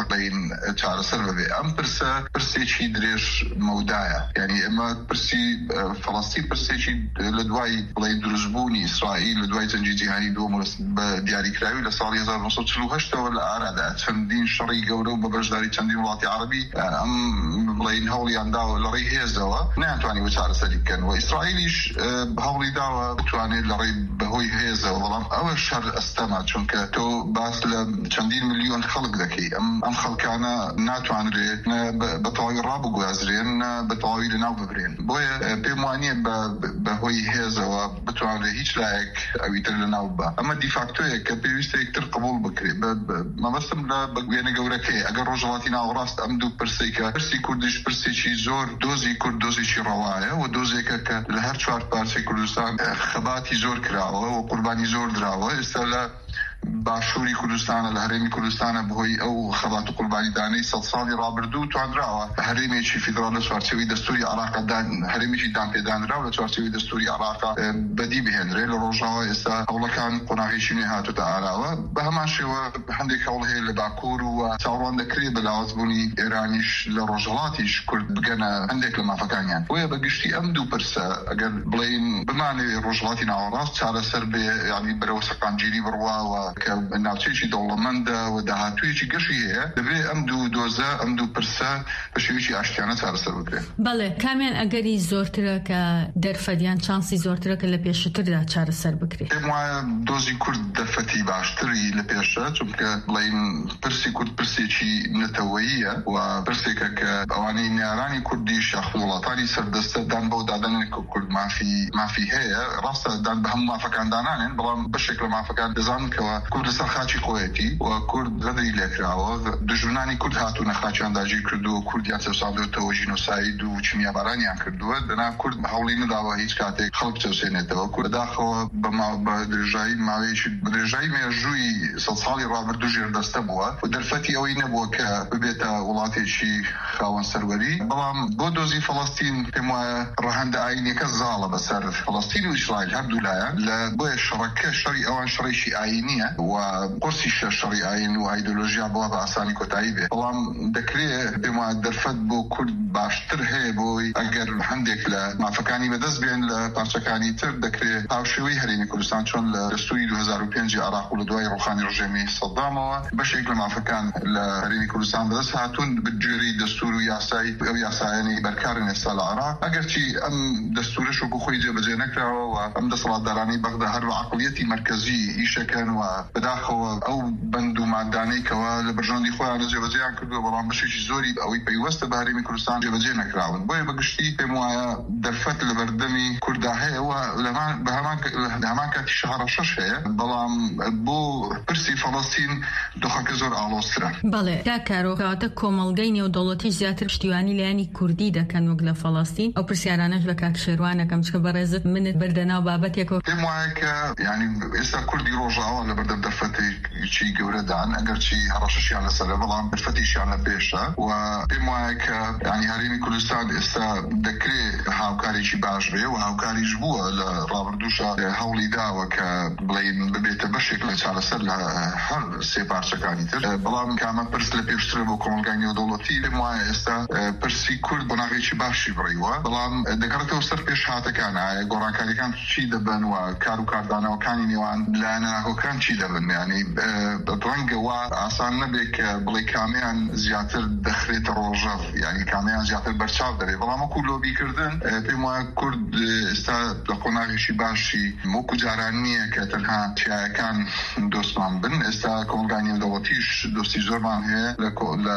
چارەسەر ببێ. ئەم پرسە پرسێکی درێژ مەودایە، یعنی ئەمە پرسی فەڵەستین پرسێکی لە دوای بڵێ دروستبوونی ئیسرائیل لە دوای جەنگی جیهانی دووەم بە دیاریکراوی لە ساڵی هەزار و نۆ سەد و چل و هەشتەوە لە ئارادا چەندین شەڕی گەورە و بە بەشداری چەندین وڵاتی عەرەبی ئەم بڵێن هەوڵیان داوە لە ڕێی هێزەوە نەیانتوانی بە چارەسەری بکەن و ئیسرائیلیش هەوڵی داوە بتوانێت لە ڕێی بەهۆی هێزەوە، بەڵام ئەوە شەر ئەستەما، چونکە تۆ باس لە چەندین ملیۆن خەڵک دەکەی، ئەم خەڵکانە ناتوانرێت بە تەواوی ڕابگوازرێن بە تەواوی لەناو ببرێن. بۆیە پێم وانییە بەهۆی هێزەوە بتوانرێت هیچ لایەک ئەوی تر لەناو بە. ئەمە دیفاکتۆیە کە پێویستە یەکتر قبول بکرێت. مەبەستم لە بەگوێنە گەورەکەی ئەگەر ڕۆژهەڵاتی ناوەڕاست ئەم دوو پرسەی کە پرسی کوردیش پرسێکی زۆر دۆزی کورد دۆزێکی ڕەوایە و دۆزێکە کە لە هەر چوار پارچەی کوردستان خەباتی زۆر کراوە و قوربانی زۆر دراوە. ئێستا لە باشووری کوردستانە لە هەرێمی کوردستانە بەهۆی ئەو خەبات و قوربانی دانەی سەد ساڵی ڕابردوو توانراوە هەرێمێکی فیدراڵ لە چوارچێوەی دەستوری عێراقا هەرێمێکی دانپێدانراوە لە چوارچێوەی دەستوری عێراقا بەدی بهێنرێ. لە ڕۆژاوە ئێستا هەوڵەکان قۆناغێکی نوێ هاتووەتە ئاراوە. بە هەمان شێوە هەندێک هەوڵ هەیە لە باکوور و چاوەڕوان دەکرێت بە لاوازبوونی ئێرانیش لە ڕۆژهەڵاتیش کورد بگەنە هەندێک لە مافەکانیان. بۆیە بەگشتی ئەم دوو پرسە ئەگەر بڵێن بمانەوێت ڕۆژهەڵاتی ناوەڕاست چارەسەر بێ، یعنی بەرەو سەقامگیری بڕواوە کە ناوچەیەکی دەوڵەمەندە و داهاتوویەکی گەشی هەیە، دەبێت ئەم دوو دۆزە ئەم دوو پرسە بە شێوەیەکی ئاشتیانە چارەسەر بکرێت.
بەڵێ کامیان ئەگەری زۆرترە کە دەرفەتیان چانسی زۆرترە کە لە پێشتردا چارەسەر بکرێت؟
پێم وایە دۆزی کورد دەرفەتی باشتری لە پێشە، چونکە بڵێن پرسی کورد پرسێکی نەتەوەییە و پرسێکە کە ئەوانەی نیارانی کوردی شاخ وڵاتانی سەردەستە دان بۆ دادنێک کورد مافی مافی هەیە. ڕاستە دان بە هەموو مافەکان دانانێن، بەڵام بەشێک لە مافەکان دەزانکەوە کورد لەسەر خاچی خۆیەتی و کورد ڕەدەی لێکراوە. دژمنانی کورد هاتوونە خاچیان داگیر کردووە، کوردیان سەوساندوێتەوە ژینۆساید و چمیابارانیان کردووە. دەنا کورد هەوڵی نەداوە هیچ کاتێک خەڵک چەوسێنێتەوە. کورد داخەوە بە درێژایی ماوەیەکی درێژایی مێژووی سەد ساڵی ڕابردوو ژێردەستە بووە و دەرفەتی ئەوەی نەبووە کە ببێتە وڵاتێکی خاوەن سەروەری. بەڵام بۆ دۆزی فەڵەستین پێم وایە ڕەهەندە ئاینیەکە زاڵە بەسەر فەڵەستین و ئیسرائیل هەردوولایەن. لە بۆیە شەڕەکە شەڕی ئەوان شەڕێکی ئاینیە و قرسی شەڕی ئاین و ئایدۆلۆژیا بووە بە ئاسانی کۆتایی بێ. بەڵام دەکرێت پێم وایە دەرفەت بۆ کورد باشتر هەیە بۆی ئەگەر هەندێک لە مافەکانی بەدەست بێن لە پارچەکانی تر دەکرێت هاوشێوەی هەرێمی کوردستان چۆن لە دەستوری دوو هەزار و پێنج عێراق و لە دوای ڕۆخانی ڕژێمی سەدامەوە بەشێک لە مافەکان لە هەرێمی کوردستان بەدەست هاتوون بەگوێرەی دەستور و یاسایی ئەو یاسایانی بەرکارن ئێستا لە عێراق. ئەگەرچی ئەم دەستورش وەکو خۆی جێبەجێ نەکراوە و ئەم دەسەڵاتدارانی بەغدا هەر بە عەقڵیەتی مەرکەزی ئیشەکەن و بەداخەوە ئەو بەند و مادانەی کەوا لە بەرژەوەندی خۆیان جێبەجێیان کردووە، بەڵام بەشێکی زۆری ئەوەی پەیوەستە بە هەرێمی کوردستان جێبەجێ نەکراون. بۆیە بەگشتی پێم وایە دەرفەت لە بەردەمی کووردا هەیە و بە هەمان کاتی شەهرە شەش هەیە، بەڵام بۆ پرسی فەڵەستین دۆخەکە زۆر ئاڵۆزترە.
بەڵێ دا کارۆکەواتە کۆمەڵگەی نێودەوڵەتی زیاتر پشتیوانی لایەنی کوردی دەکەن وەک لە فەڵەستین. ئەو پرسیارانەش لە کاک شێروانەکەم چکە بەڕێزت منت بەردەناو بابەتێکەوە.
پێم وایە کە یعنی ئێستا کوردی ڕۆژاوە لە بەردەم دەرفەتێکی گەورەدان، ئەگەرچی هەڕەشەشیان لەسەرە بەڵام دەرفەتیشیان لە پێشە و پێم وایە کە یعنی هەرێمی کوردستان ئێستا دەکرێت هاوکارێکی باش بێ و هاوکاریش بووە لە ڕابردووشە هەوڵی داوە کە بڵێن ببێتە بەشێک لە چارەسەر لە هەر سێ پارچەکانی تر. بەڵام کامە پرس لە پێشترە بۆ کۆمەلگای نێودەوڵەتی پێم وایە ئێستا پرسی کورد بۆ ناغێکی باشی بڕیوە، بەڵام دەکەڕێتەوە سەر پێش هاتەکان گۆڕانکاریەکان چی دەبن و کار و کاردانەوەکانی نێوان لایەنە ناکۆکان چی دەبن. یعنی ڕەنگە وا ئاسان نەبێت کە بڵێ کامیان زیاتر دەخرێتە ڕۆژەڕ، یعنی کامیان زیاتر بەرچاو دەبێت. بەڵام وەکو لۆبیکردن پێم وایە کورد ئێستا لە قۆناغێکی باشی وەکو جاران نییە کە تەنها تیایەکان دۆستمان بن. ئێستا کۆمەلگای نێودەوڵەتیش دۆستی زۆرمان هەیە لە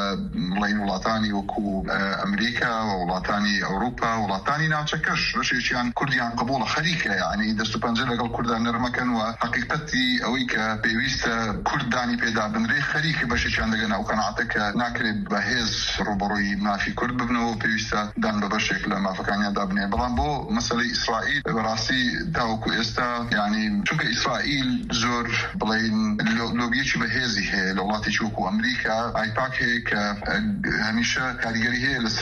بڵێن وڵاتانی وەکو ئەمریکا و وڵاتانی ئەوروپا و وڵاتانی ناوچەکەش بەشێکیان کوردیان قبوڵە خەریکە، یعنی دەست و پەنجە لەگەڵ کوردان نەرمەکەن و حەقیقەتی ئەوەی کە پێویستە کوردانی پێدا بنرێ خەریکە بەشێکیان دەگەن ئەو قەناعەتە کە ناکرێت بەهێز ڕوبەڕووی مافی کورد ببنەوە پێویستە دان بە بەشێک لە مافەکانیان دابنێ. بەڵام بۆ مەسەلەی ئیسرائیل بەڕاستی تاوەکو ئێستا یعنی چونکە ئیسرائیل زۆر بڵێن لۆبیەکی بەهێزی هەیە لە وڵاتێکی وەکو ئەمریکا ئایپاک هەیە کە هەمیشە کاریگەری هەیە لەسەر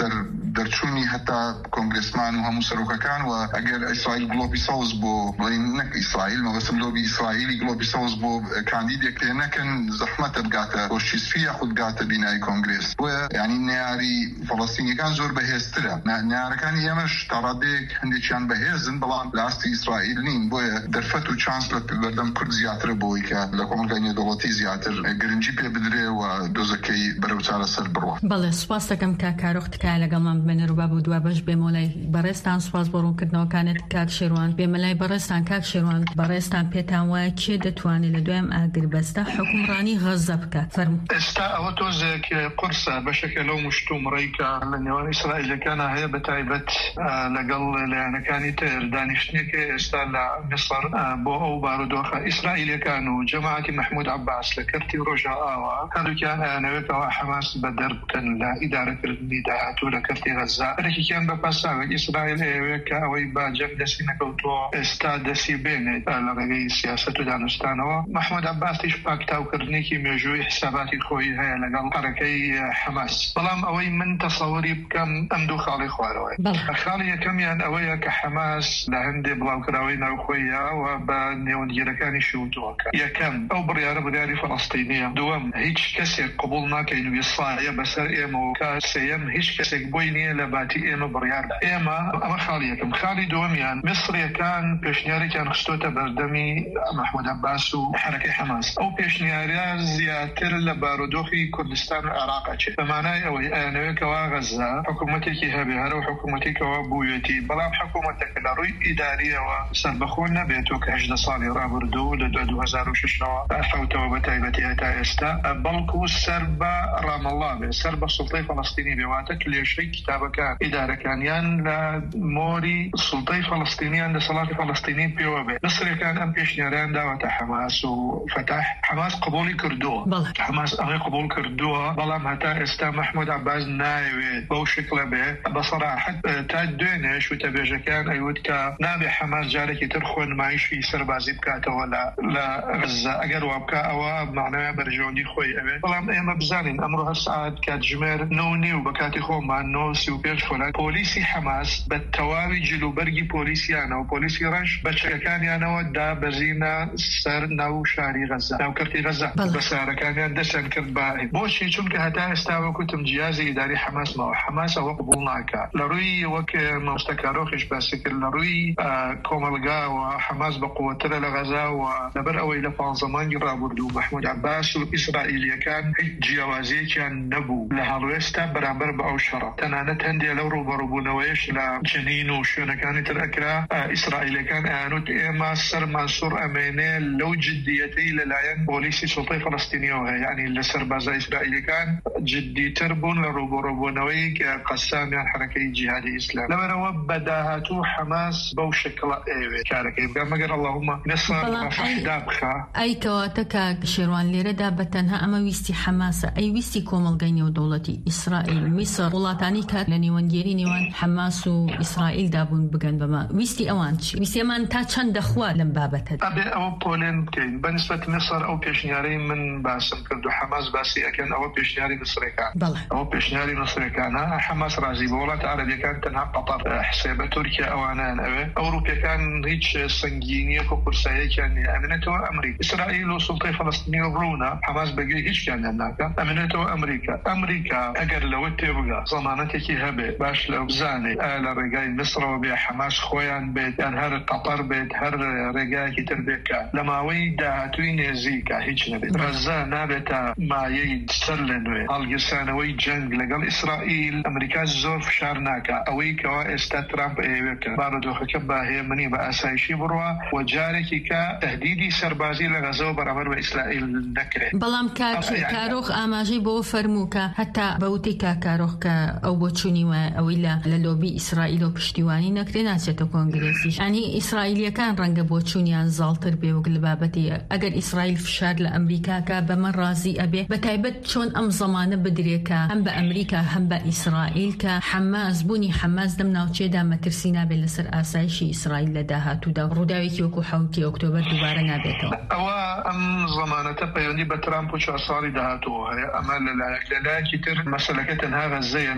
درچوونی هەتا کۆنگرسمان و هەموو سەرۆکەکان و ئەگەر ئیسرائیل گلۆبی سەوز بۆ بڵین نەک ئیسرائیل مەبەستم لۆبی ئیسرائیلی گلۆبی سەوز بۆ کاندیدێک لێ نەکەن زەحمەتە بگاتە بۆ شیسفیە خود گاتە بینایی کۆنگرس بۆیە یعنی نێاری فەڵەستینیەکان زۆر بەهێزترە نێارەکانی ئێمەش تا ڕادەیەک هەندێکیان بەهێزن بەڵام لە ئاستی ئیسرائیل نین بۆیە دەرفەت و چانس لە بەردەم کورد زیاترە بۆی کە لە کۆمەلگای نێودەوڵەتی زیاتر گرنگی پێ بدرێ و دۆزەکەی بەرەو چارەسەر بڕوە.
بەڵێ سوپاس دەکەم کە کارۆخ تکایە لەگەڵمان بمێنە ڕووبا بۆ دوا بەش بێمەلای بەڕێستان سوپاس بۆ ڕوونکردنەوەکانت کاک شێروان بێمەلای بەڕێستان کاک شێروان بەڕێستان پێتان وایە کێ دەتوانێت لە دوایم ئاگربەستە حکومڕانی غەزە بکات فەرموو.
ئێستا ئەوە تۆزێک قورسە بەشێکە لەو مشتومڕیکە لە نێوان ئیسرائیلەکانە هەیە بە تایبەت لەگەڵ لایەنەکانی تر دانیشتنێکی ئێستا لە مصر بۆ ئەو بارودۆخە ئیسرائیلەکان و جەماعەتی محمود عباس لە کەرتی ڕۆژە ئاوا هەردووکیان هەیەنەوێتەوە حەماس بە دەربکەن لە ئیدارەکردنی داهاتوو لە کەرتی غەزە هەرێکیان بە پاساوێک ئیسرائیل ئەوەیە کە ئەوەی با جەنگ دەستی نەکەوتووە ئێستا دەستی بێنێت لە ڕێگەی سیاسەت و دانوستانەوە. محمود عباسیش پاکتاوکردنێکی مێژووی حساباتی خۆی هەیە لەگەڵ حەرەکەی حەماس بەڵام ئەوەی من تەسەووری بکەم ئەم دوو خاڵی خوارەوەی. خاڵی یەکەمیان ئەوەیە کە حەماس لە هەندێک بڵاوکراوەی ناوخۆیە و بە نێوەندگیرەکانی شوتووەکە. یەکەم ئەو بڕیارە بڕیاری فەڵەستینیە. دووەم هیچ کەسێک قبول ناکەین وێسایە بەسەر ئێمە و کە سێیەم هیچ کەسێک بۆی نییە لە باتی ئێمە بڕیاردا. ئێمە ئەمە خاڵی یەکەم. خاڵی دووەمیان میسریەکان پێشنیارێکیان خستۆتە بەردەمی محمود عباس و حەرەکەی حەماس. ئەو پێشنیاریە زیاتر لە بارودۆخی کوردستان و عێراقا چێت. بەمانای ئەوەی ئەیانەوێتەوە غەزە حکوومەتێکی هەبێ هەرە و حکوومەتێکەوە بوویەتی بەڵام حکوومەتێک لە ڕووی ئیداریەوە سەربەخۆ نەبێتەوە کە هەژدە ساڵی ڕابردوو لە دوو هەزار و شەشەوە حوتەوە بە تایبەتی هەتا ئێستا بەڵکو سەر بە ڕامەڵڵا بێ سەر بە سوڵتەی فەڵەستینی بێواتە کلێشەی کتابەکان ئیدارەکانیان لە مۆری سوڵتەی فەڵەستینیان دەسەڵاتی فەڵەستینی پێوە بێ. مصرەکان ئەم پێشنیاریان داوەتە حەماس و فتح. حەماس قبولی کردووە. حەماس ئەوەی قبول کردووە بەڵام هەتا ئێستا محمود عباس نایوێت بەو شکلە بێ بەسەراحەت تا دوێنێ شوتەبێژەکان ئەیوت کە نابێ حەماس جارێکی تر خۆنمایشی سەربازی بکاتەوە لە غەزە. ئەگەر وا بکە ئەوە معنەوە بەرژەوەندی خۆی ئەوێ. بەڵام ئێمە بزانین ئەمڕۆ هەر سعات کاتژمێر نۆ و نیو بە کاتی خۆمان نۆ سی و پێنج فۆلات پۆلیسی حەماس بە تەواوی جلوبەرگی پۆلیسیانە و پۆلیسی ڕەش بەچەکەکانیانەوە دابەزینە سەر ناو شاری غەزە ناوکەرتی غەزە بەسارەکانیان دەسەن کرد بە بۆچی چونکە هەتا ئێستا وەکوتم جیازی ئیداری حەماسمەوە حەماس ئەوە قبوڵ ناکات. لە ڕووی وەک مامۆستا کارۆخیش باسی کرد لە ڕووی کۆمەلگاوە حەماس بە قووەترە لە غەزا و لەبەر ئەوەی لە پانزە مانگی ڕابردوو محمود عباس و ئیسرائیلیەکان هیچ جیاوازیەکیان نەبوو لە هەڵوێستا بەرامبەر بە ئەو شەڕە. تەنانەت هەندێک لەو ڕوبەڕووبوونەوەیش لە جنین و شوێنەکانی تر ئەکرا ئیسرائیلیەکان ئەیانوت ئێمە سەر مانسوور ئەمێنێ لەو جددیەتەی لەلایەن پۆلیسی سوڵتەی فەڵەستینیەوە هەیە یعنی لە سەربازای ئیسرائیلیەکان جددیتر بوون لە ڕوبەڕووبوونەوەی کە قەسامیان حرەکەی جیهادی ئیسلام. لەبەرەوە بەداهاتوو حەماس بەو شکڵە ئەوێ کارەکەی بگە مەگەر اللهم نەسەر ڕەفەحدا بخە.
ئەی کەواتە کاک شێروان لێرەدا بەتەنها ئەمە ویستی حەماسە ئەی ویستی کۆمەڵگەی نێودەوڵەتی ئیسرائیل میسر وڵاتانی کات لە نێوەندگێری نێوان حەماس و ئیسرائیلدا بوون بگەن بەمە ویستی ئەوان چی؟ ویستیمان تا چەند دەخوا لەم بابەتە؟
ئەبێ ئەوە پۆلێن بکەین بەنسبەت میسر ئەو پێشنیارەی من باسم کرد و حەماس باسی ئەکەن ئەوە پێشنیاری مسرەکان. ئەوە پێشنیاری مسرەکانە حەماس رازی بە وڵات عەرەبیەکان تەنها قەتەر حسێبە تورکیا ئەوانیان ئەوێ ئەوروپیەکان هیچ سنگینیەک و قورساییەکیان نییە ئەمێنێتەوە ئەمریکا. ئیسرائیل و سوڵتەی فەڵەستینی ڕوونە حەماس بەگوێی هیچیان ناکە ئەمێنێتەوە ئەمریکا. ئەمریکا ئەگەر لەوە تێبگا زەمانەتێکی هەبێ باش لە بزانێ لە ڕێگای مسرەوە بێ حەماس خۆیان بێت یان هەر قەتەر بێت هەر ڕێگایەکی تر بێتکە لە ماوەی داهاتووی نێزیکە هیچ نەبێت. غەزە نابێتە مایەی سەر لە نوێ هەڵگرسانەوەی جەنگ لەگەڵ ئیسرائیل. ئەمریکا زۆر فشار ناکە ئەوەی کەوا ئێستا ترامپ ئەیەوێتە بارودۆخەکە باهێمنی بە ئاسایشی بڕوە و جارێکی کە تهدیدی سەربازی لە غەزەوە بەرامبەر بە ئیسرائیل نەکرێت.
بەڵام کارۆخ ئاماژەی بۆ فەرموو کە هەتا بەوتی کا کارۆخ کە ئەو بۆ چوونی وە ئەوەی لە لۆبی ئیسرائیل و پشتیوانی نەکرێ ناچێتە کۆنگرێسیش. ئەنی ئیسرائیلیەکان ڕەنگە بۆ چوونیان زاڵتر بێ وەک لە بابەتی ئەگەر ئیسرائیل فشار لە ئەمریکاکە بەمە ڕازی ئەبێ بە تایبەت چۆن ئەم زەمانە بدرێکە هەم بە ئەمریکا هەم بە ئیسرائیل کە حەماس بوونی حەماس دەم ناوچێدا مەترسی نابێت لەسەر ئاسایشی ئیسرائیل لە داهاتوودا ڕووداوێکی وەکو حوتی ئۆکتۆبەر دووبارە نابێتەوە.
ئەوە ئەم زەمانەتە پەیوەندی بە ترامپ و چوار ساڵی داهاتووە هەیە. ئەمە لەلایەک لەلایەکی تر مەسەلەکە تەنها غەزەیە نەک فەڵەستین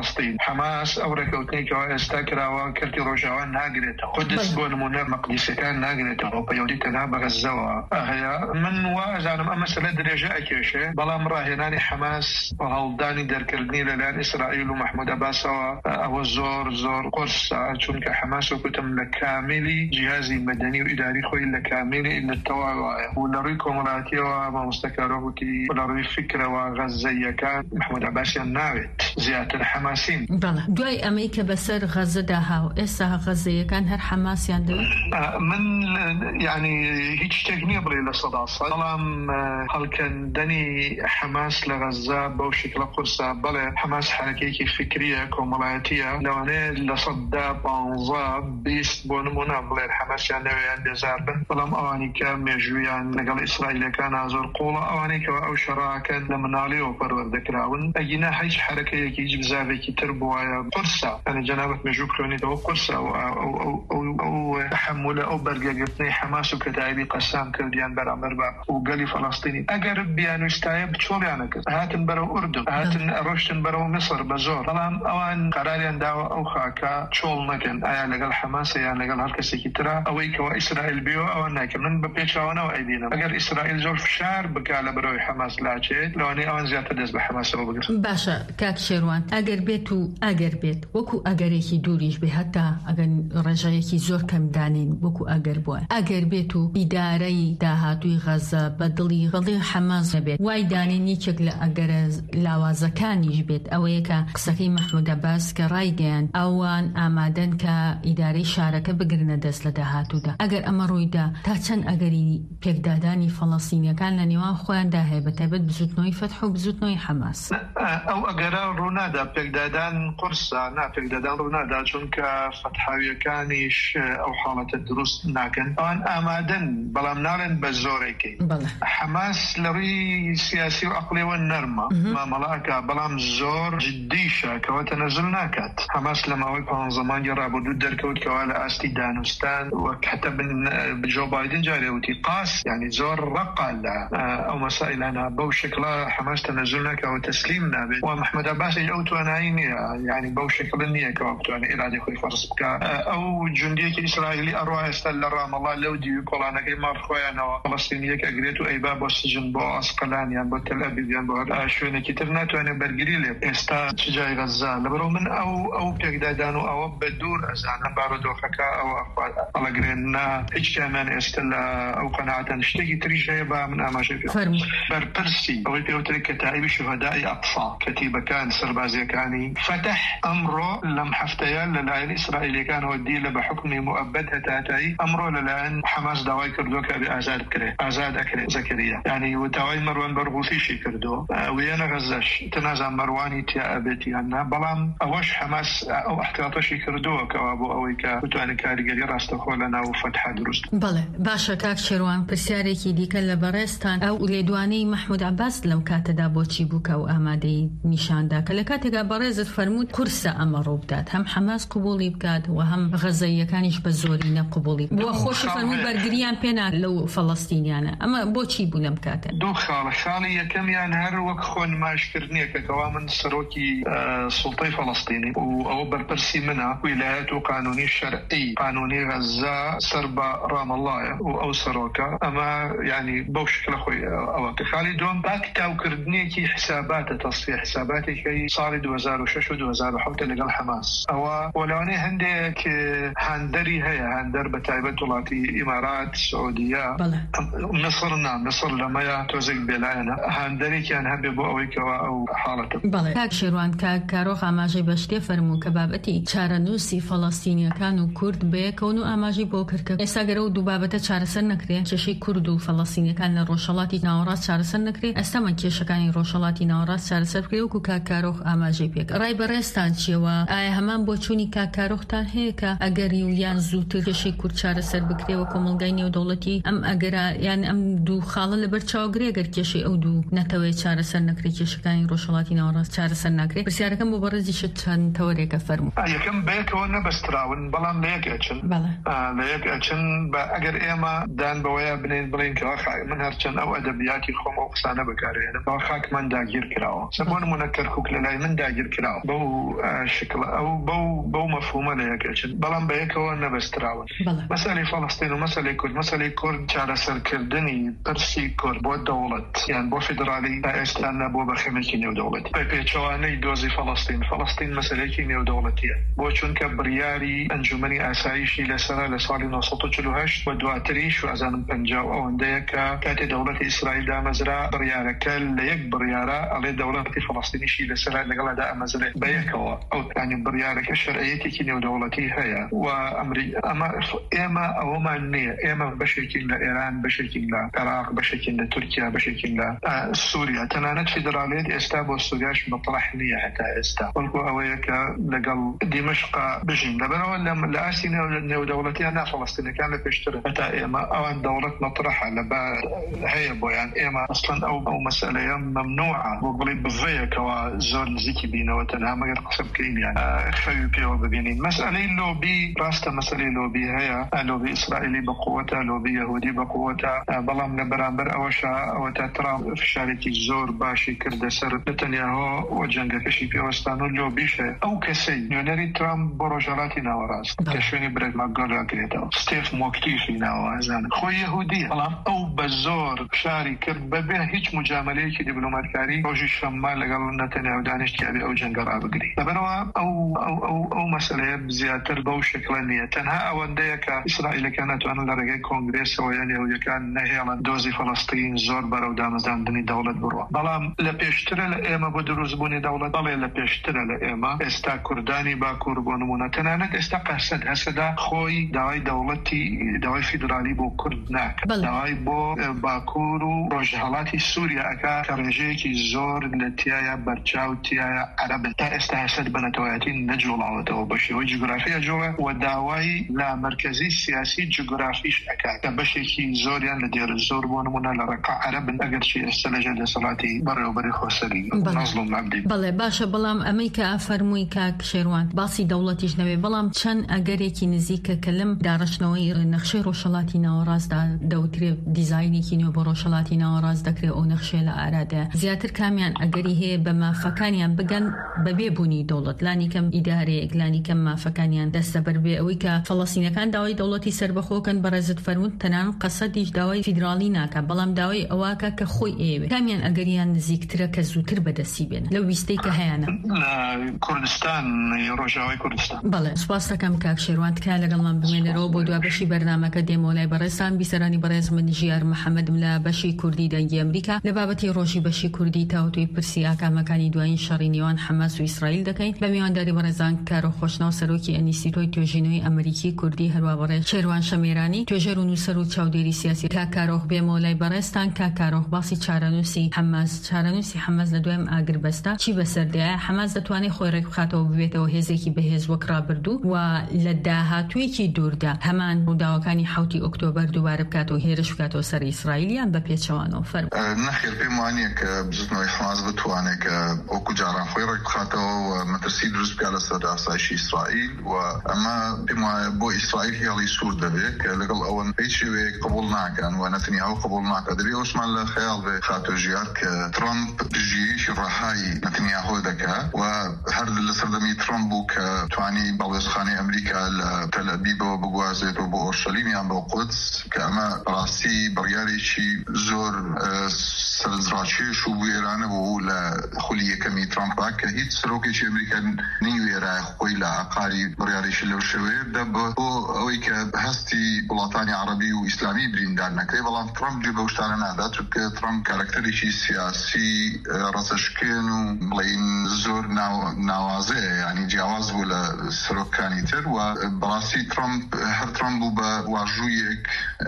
فلسطين حماس أو ركوتنيك واستكرا وكرتي روجاوان ناقرته قدس بون منى مقدسة كان ناقرته وبيوديتنا بغزوا هي من وازان أما مسألة درجة كيشة بلا مراهناني حماس وهالداني دركردني للان إسرائيل ومحمود عباس أو زور زور قرصة چونك حماس وكتم لكاملي جهازي مدني وإداري خوي لكاملي إلا التواعي ولريكم مراتي وما مستكاروكي ولري فكرة وغزية كان محمود عباس الناوت زيادة الحماسين
بله دوای أمريكا بسر غزة داها وإسا غزية كان هر حماس يندو
من يعني هيج تجنيب لي لصداصة طالما هل كان دني حماس لغزة بوشكل قرصة بله حماس حركيكي فكرية كومالاتية لو أنا لصدا بانزا بيست بونمونا بله الحماس يعني عند زاربن طالما أواني كان مجويان لقال إسرائيل كان عزور قولة أواني كوا أو شراكا لمنالي وبرور ذكراون أجينا هيج حركيكي يجب زابكي تربوايا قرصة أنا جنابت مجوب كوني دو قرصة أو أو أو أو, أو تحمل أو برقاقتني حماس وكتائبي قسام كرديان برا مربع وقالي فلسطيني أقرب بيانو استايب تشور يعني هاتن برو أردن هاتن روشتن برو مصر بزور طالما أوان قراريان داوا أو خاكا تشول نكن آيا لقال حماس آيا لقال هالكسي كترا أويك وإسرائيل بيو أو ناكن من ببيتشاونا وأيدينا أقر إسرائيل زور فشار بكالا بروي حماس لاتشيت لو أني أوان زيادة دز بحماس وبقر
باشا كاك شيروان أقر بيتو أقر بيت وكو أقريكي دوريش بهتا أقر رجايكي زور كم دانين وكو أقر بوا أقر بيتو إداري داهاتوي غزة بدلي غلي حماس بيت واي دانين يشك لأقر لاوازكانيش بيت أويكا قسكي محمود عباس كرايدين أوان آمادن كإداري شاركة بقرنا دس لداهاتو دا أقر أمروي دا تاچن أقري بيكداداني فلسطينيا كان لنيوان خوان داهي بتابت بزوتنوي فتح وبزوتنوي حماس
أو أقر رونادا بيكدادان قرصة نا بيكدادان رونادا چونك فتحاوية كانيش أو حالة الدروس ناكن أوان آمادن بلام نالن بزوريكي حماس لري سياسي وعقلي والنرمة ما ملاكا بلام زور جديشة كواتنزل ناكت حماس لما ويبان زمان جرى بدود دركوت كوالا أستي دانوستان وحتى بجو بايدن جاري وتي قاس يعني زور رقا أو مسائل أنا بوشكلا حماس تنزلنا كوتسليمنا به ومحمد عباس يأوتو أنا عيني يعني بوشكل النية كوابتو أنا إرادي خوي فرص بك أو جنديك إسرائيلي أروح يستل رام الله لو دي يقول أنا كي مار خويانا وفلسطينية كأجريتو أي باب والسجن بو أسقلان يعني بو تل أبيب يعني بو شوينة كترناتو أنا برقريلي إستا شجاي غزة لبرو من أو أو بيقدادانو أو بدور أزانا باردو خكا أو على قرينا هيش كمان استلا أو قناعة نشتكي تريشة با من أماشي فيه بربرسي أو يتوترك كتائب شهداء أطفال كتيبة كان سربازي كاني فتح أمره لم حفتيان للعين إسرائيلي كان وديله بحكم مؤبد هتاتي أمره للعين حماس دواي كردوك بأزاد كري أزاد أكري زكريا يعني ودواي مروان برغوثي شي كردو ويانا غزاش تنازع مرواني تيا أبتي أنا بلام أوش حماس أو احتياطشي كردو كوابو أويكا وتواني كاري قلي راستخو لنا وفتح دروست
بله باشا كاك شروان پرسیارێکی دیکە لە بەڕێستان ئەو لێدوانەی محمود عباس لەو کاتەدا بۆچی بووکە و ئامادەی نیشاندا کە لە کاتێکا بەڕێزت فەرموود کورسە ئەمە ڕوو بدات هەم حەماس قبوڵی بکات و هەم غەزەیەکانیش بە زۆری نەقبوڵی بووە خۆشی فەرموود بەرگریان پێنا لەو فەڵەستینیانە ئەمە بۆچی بوو لەم کاتە
دوو خاڵە خاڵی یەکەمیان هەر وەک خۆن ماشکردنیە کە کەوا من سەرۆکی سوڵتەی فەڵەستینی و ئەوە بەرپرسی منە ویلایەت و قانونی شەرعی قانونی غەزە سەر بە ڕام اللهە و ئەو سەرۆکە ئەمە يعني بوشكل خوي أوقات خالي دوم باكتا وكردني كي حسابات تصفيح حساباتي كي صار دو هزار وشش ودو هزار وحوت لقال حماس أو ولوني هندك هندري هي هندر بتايبة طلاتي إمارات سعودية مصرنا مصر لما يعتزق بلانا هندري كان هبي بوأويك أو حالته
بله كاك شيروان كاك كاروخ أماجي بشتي فرمو كبابتي چارەنووسی فەڵەستینیەکان و کورد بەیەکەون و ئاماژی بۆ کردکە ئێستا گەرە و دوو بابەتە چارەسەر نەکرێ کێشەی کورد و فەڵەستینیەکان لە ڕۆژهەڵاتی ناوەڕاست چارەسەر نەکرێ ئێستامان کێشەکانی ڕۆژهەڵاتی ناوەڕاست چارەسەر بکرێ وەکو کاکارۆخ ئاماژەی پێک ڕای بەڕێستان چیەوە ئایا هەمان بۆ چوونی کاکارۆختان هەیە کە ئەگەری و یان زووتر کێشەی کورد چارەسەر بکرێەوە کۆمەڵگای نێودەوڵەتی ئەم ئەگەرا یان ئەم دوو خاڵە لەبەر چاوەگرێ گەر کێشەی ئەو دوو نەتەوەی چارەسەر نەکرێ کێشەکانی ڕۆژهەڵاتی ناوەڕاست چارەسەر ناکرێت پرسیارەکەم بۆ بەڕێزی شت چەند تەوەرێکە فەرموو
یەکەم بەیەکەوە نەبەستراون بەڵام لە یەک ئەچن لە یەک ئەچن بە ئەگەر ئێمە دان بەوەیە بنێن بڵین کەوا من هەرچەند ئەو ئەدەبیاتی خۆم ئەو قسانە بەکارهێنم بەڵام خاکمان داگیر کراوە سەر بۆ نمونە کەرکووک لە لای من داگیر کراوە بەو شکل ئەو بەو بەو مەفهومە لەیەکەچن بەڵام بەیەکەوە نەبەستراون مەسەلەی فەڵەستین و مەسەلەی کورد مەسەلەی کورد چارەسەرکردنی پرسی کورد بۆ دەوڵەت یان بۆ فیدرالی تا ئێستا نەبووە بە خێمێکی نێودەوڵەتی بە پێچەوانەی دۆزی فەڵەستین فەڵەستین مەسەلەیەکی نێودەوڵەتیە بۆ چونکە بڕیاری ئەنجومەنی ئاسایشی لەسەر لە ساڵی نۆ سەد و چل و هەشت و دواتریش و ئەزانم پەنجا و ئەوەندەیە کە کاتێ دەوڵەتی ئیسرائیل دامەزرا بڕیارەکە لە یەک بڕیارە ئەڵێ دەوڵەتی فەڵەستینیشی لەسەر لەگەڵادا ئەمەزرێت بەیەکەوە ئەو تانی بڕیارەکە شەرعیەتێکی نێودەوڵەتی هەیە و ئەمری ئەمە ئێمە ئەوەمان نییە ئێمە بەشێکین لە ئێران بەشێکین لە عێراق بەشێکین لە تورکیا بەشێکین لە سووریا تەنانەت فیدرالیت ئێستا بۆ سووریاش مەطرح نییە هەتا ئێستا بەڵکو ئەوەیە کە لەگەڵ دیمەشقا بژین لەبەرەوە لە ئاسی نێودەوڵەتیان نا فەڵەستینەکان لە پێشترە هەتا ئێمە ئەوان دەوڵەت مەطرحە لەبەر هەیە بۆیان ئێمە ئەسڵەن ئەو ئەو مەسەلەیە مەمنوعە بۆ بڵێ بڤەیەکەوە زۆر نزیکی بینەوە تەنها مەگەر قسە بکەین یان خەوی پێوە ببینین مەسەلەی لۆبی ڕاستە مەسەلەی لۆبی هەیە لۆبی ئیسرائیلی بەقووەتە لۆبی یەهودی بەقووەتە بەڵام لە بەرامبەر ئەوەشە ئەوە تا ترامپ فشارێکی زۆر باشی کردە سەر نەتەنیاهۆ و جەنگەکەشی پێوەستان و لۆبیشە ئەو کەسەی نوێنەری ترامپ بۆ ڕۆژهەڵاتی ناوەڕاست کە شوێنی برێک ماگۆلاگرێتەوە ستێف مۆکتیفی ناوەزانن خۆی یەهودی بەڵام ئەو بە زۆر فشاری کرد بەبێ هیچ مجاملەیەکی دیبلۆماتکاری ڕۆژی شەممە لەگەڵ نەتەنیاهو دانیشتیابێ ئەو جەنگە ڕابگری لەبەرەوە ئەو ئەو ئەو ئەو مەسەلەیە زیاتر بەو شکلە نییە تەنها ئەوەندەیە کە ئیسرائیلەکان ناتوانن لە ڕێگەی کۆنگرێسەوە یان یەهودیەکان نەهێڵن دۆزی فەڵەستین زۆر بەرەو دامەزاندنی دەوڵەت بڕوە بەڵام لە پێشترە لە ئێمە بۆ دروستبوونی دەوڵەت بەڵێ لە پێشترە لە ئێمە ئێستا کوردانی باکوور بۆ نمونە تەنانەت ئێستا قەسەد هەسەدا خۆی داوای دەوڵەتی داوای فیدرالی بۆ کورد ناکە داوای بۆ باکوور و ڕۆژهەڵاتی سووریا ئەکا کە ڕێژەیەکی زۆر لە تایە بەرچاو تایە عەرەبن تا ئێستا هەسەد بەنەتەوەیەتی نەجوڵاوەتەوە بە شێوەی جوگرافیە جوڵە و داوای لا مرکزی سیاسی جوگرافیش ئەکا کە بەشێکی زۆریان لە دێر زۆر بۆ نمونە لە ڕێقا عەرەبن ئەگەر چی ئێستا لەژێر دەسەڵاتی بەڕێوەبەری خۆسەری نەزڵم عەبدی
بەڵێ باشە بەڵام ئەمەی کە ئەفەرمووی کاک شێروان باسی دەوڵەتیش نەوێ بەڵام چەند ئەگەرێکی نزیکە کە لەم داڕشتنەوەی نەخشەی ڕۆژهەڵاتی ناوەڕاستدا دەوترێت دیزاینێکی نوێ بۆ ڕۆژهەڵاتی ناوەڕاست دەکرێت ئەو نەخشەیە لە ئارادە زیاتر کامیان ئەگەری هەیە بە مافەکانیان بگەن بەبێ بوونی دەوڵەت لانی کەم ئیدارەیەک لانی کەم مافەکانیان دەستە بەربێ ئەوەی کە فەڵەستینەکان داوای دەوڵەتی سربەخۆکەن بەڕێزت فەرمووت تەنان قەسەدیش داوای فیدرالی ناکە بەڵام داوای ئەواکە کە خۆی ئێوێ کامیان ئەگەریان نزیکترە کە زووتر بەدەستی بێن لەو ویستەی کە هەیەە
کوردستان ڕۆژاوای کوردستان
بەڵێ سوپاس دەکەم کاک شێروان تکا لەگەڵمان بمێنەرەوە بۆ دوا بەشی بەرنامەکە دێمەوەلای بەڕێستان بیسەرانی بەڕێز من ژیار محەممەدم لە بەشی کوردی دەنگی ئەمریکا لە بابەتی ڕۆژی بەشی کوردی تاوتوی پرسی ئاکامەکانی دوایین شەڕی نێوان حەماس و ئیسرائیل دەکەین بە میوانداری بەڕێزان کارۆ خۆشناو سەرۆکی ئەنیستیتۆی توێژینەوەی ئەمریکی کوردی هەروە بەڕێز شێروان شەمێرانی توێژەر و نووسەر و چاودێری سیاسی کا کارۆخ بێمەوەلای بەڕێستان کا کارۆخ باسی چارەنووسی حەماس چارەنووسی حەماس لە دوایم ئاگربەستا چی بەسەردایە حەماس دەتوانێت خۆی ڕێک بخاتەوە ببێتەوە هێزێکی بەهێز وەک ڕابردوو و لە داهاتوویەکی دووردا هەمان ڕووداوەکانی حوتی ئۆکتۆبەر دووبارە بکاتەوە هێرش بکاتەوە سەر ئیسرائیلیان بە پێچەوانەوە فەرمووی
نەخێر پێم وانییە کە بزنەوەی حەماس بتوانێت کە ئەوکو جاران خۆی ڕێک بخاتەوە و مەترسی دروست بکات لەسەر ئاسایشی ئیسرائیل و ئەمە پێم وایە بۆ ئیسرائیل هێڵی سوور دەبێت کە لەگەڵ ئەوەن هیچ شێوەیەک قبوڵ ناکەن و نەتەنیاهو قبوڵ ناکات دەبێت ئەوشمان لە خەیاڵ بێ خاتۆ ژیار کە ترامپ دژیریشی ڕەهایی نەتەنیاهو دەکات و هەر لە سەردەمی ترامپ بوو کە توانی بەڵێزخانەی ئەمریکا لە تەل ئەبیبەوە بگوازێتەوە بۆ ئۆرشەلیم یان بۆ قودس کە ئەمە ڕاستی بڕیارێکی زۆر سەرنجڕاکێش و وێرانە بوو لە خولی یەکەمی ترامپا کە هیچ سەرۆکێکی ئەمریکا نەیوێرای خۆی لە عقاری بڕیارێکی لەو شێوەیە بۆ ئەوەی کە هەستی وڵاتانی عەرەبی و ئیسلامی بریندار نەکرێت بەڵام ترامپ گوێ بەو شتانە نادات چونکە ترامپ کارکتەرێکی سیاسی ڕەچەشکێن و بڵێن زۆر ناوازەیە یعنی جیاواز بوو لە سەرۆکەکانی تر و بەڕاستی ترامپ هەر ترامپ بوو بە واژوویەک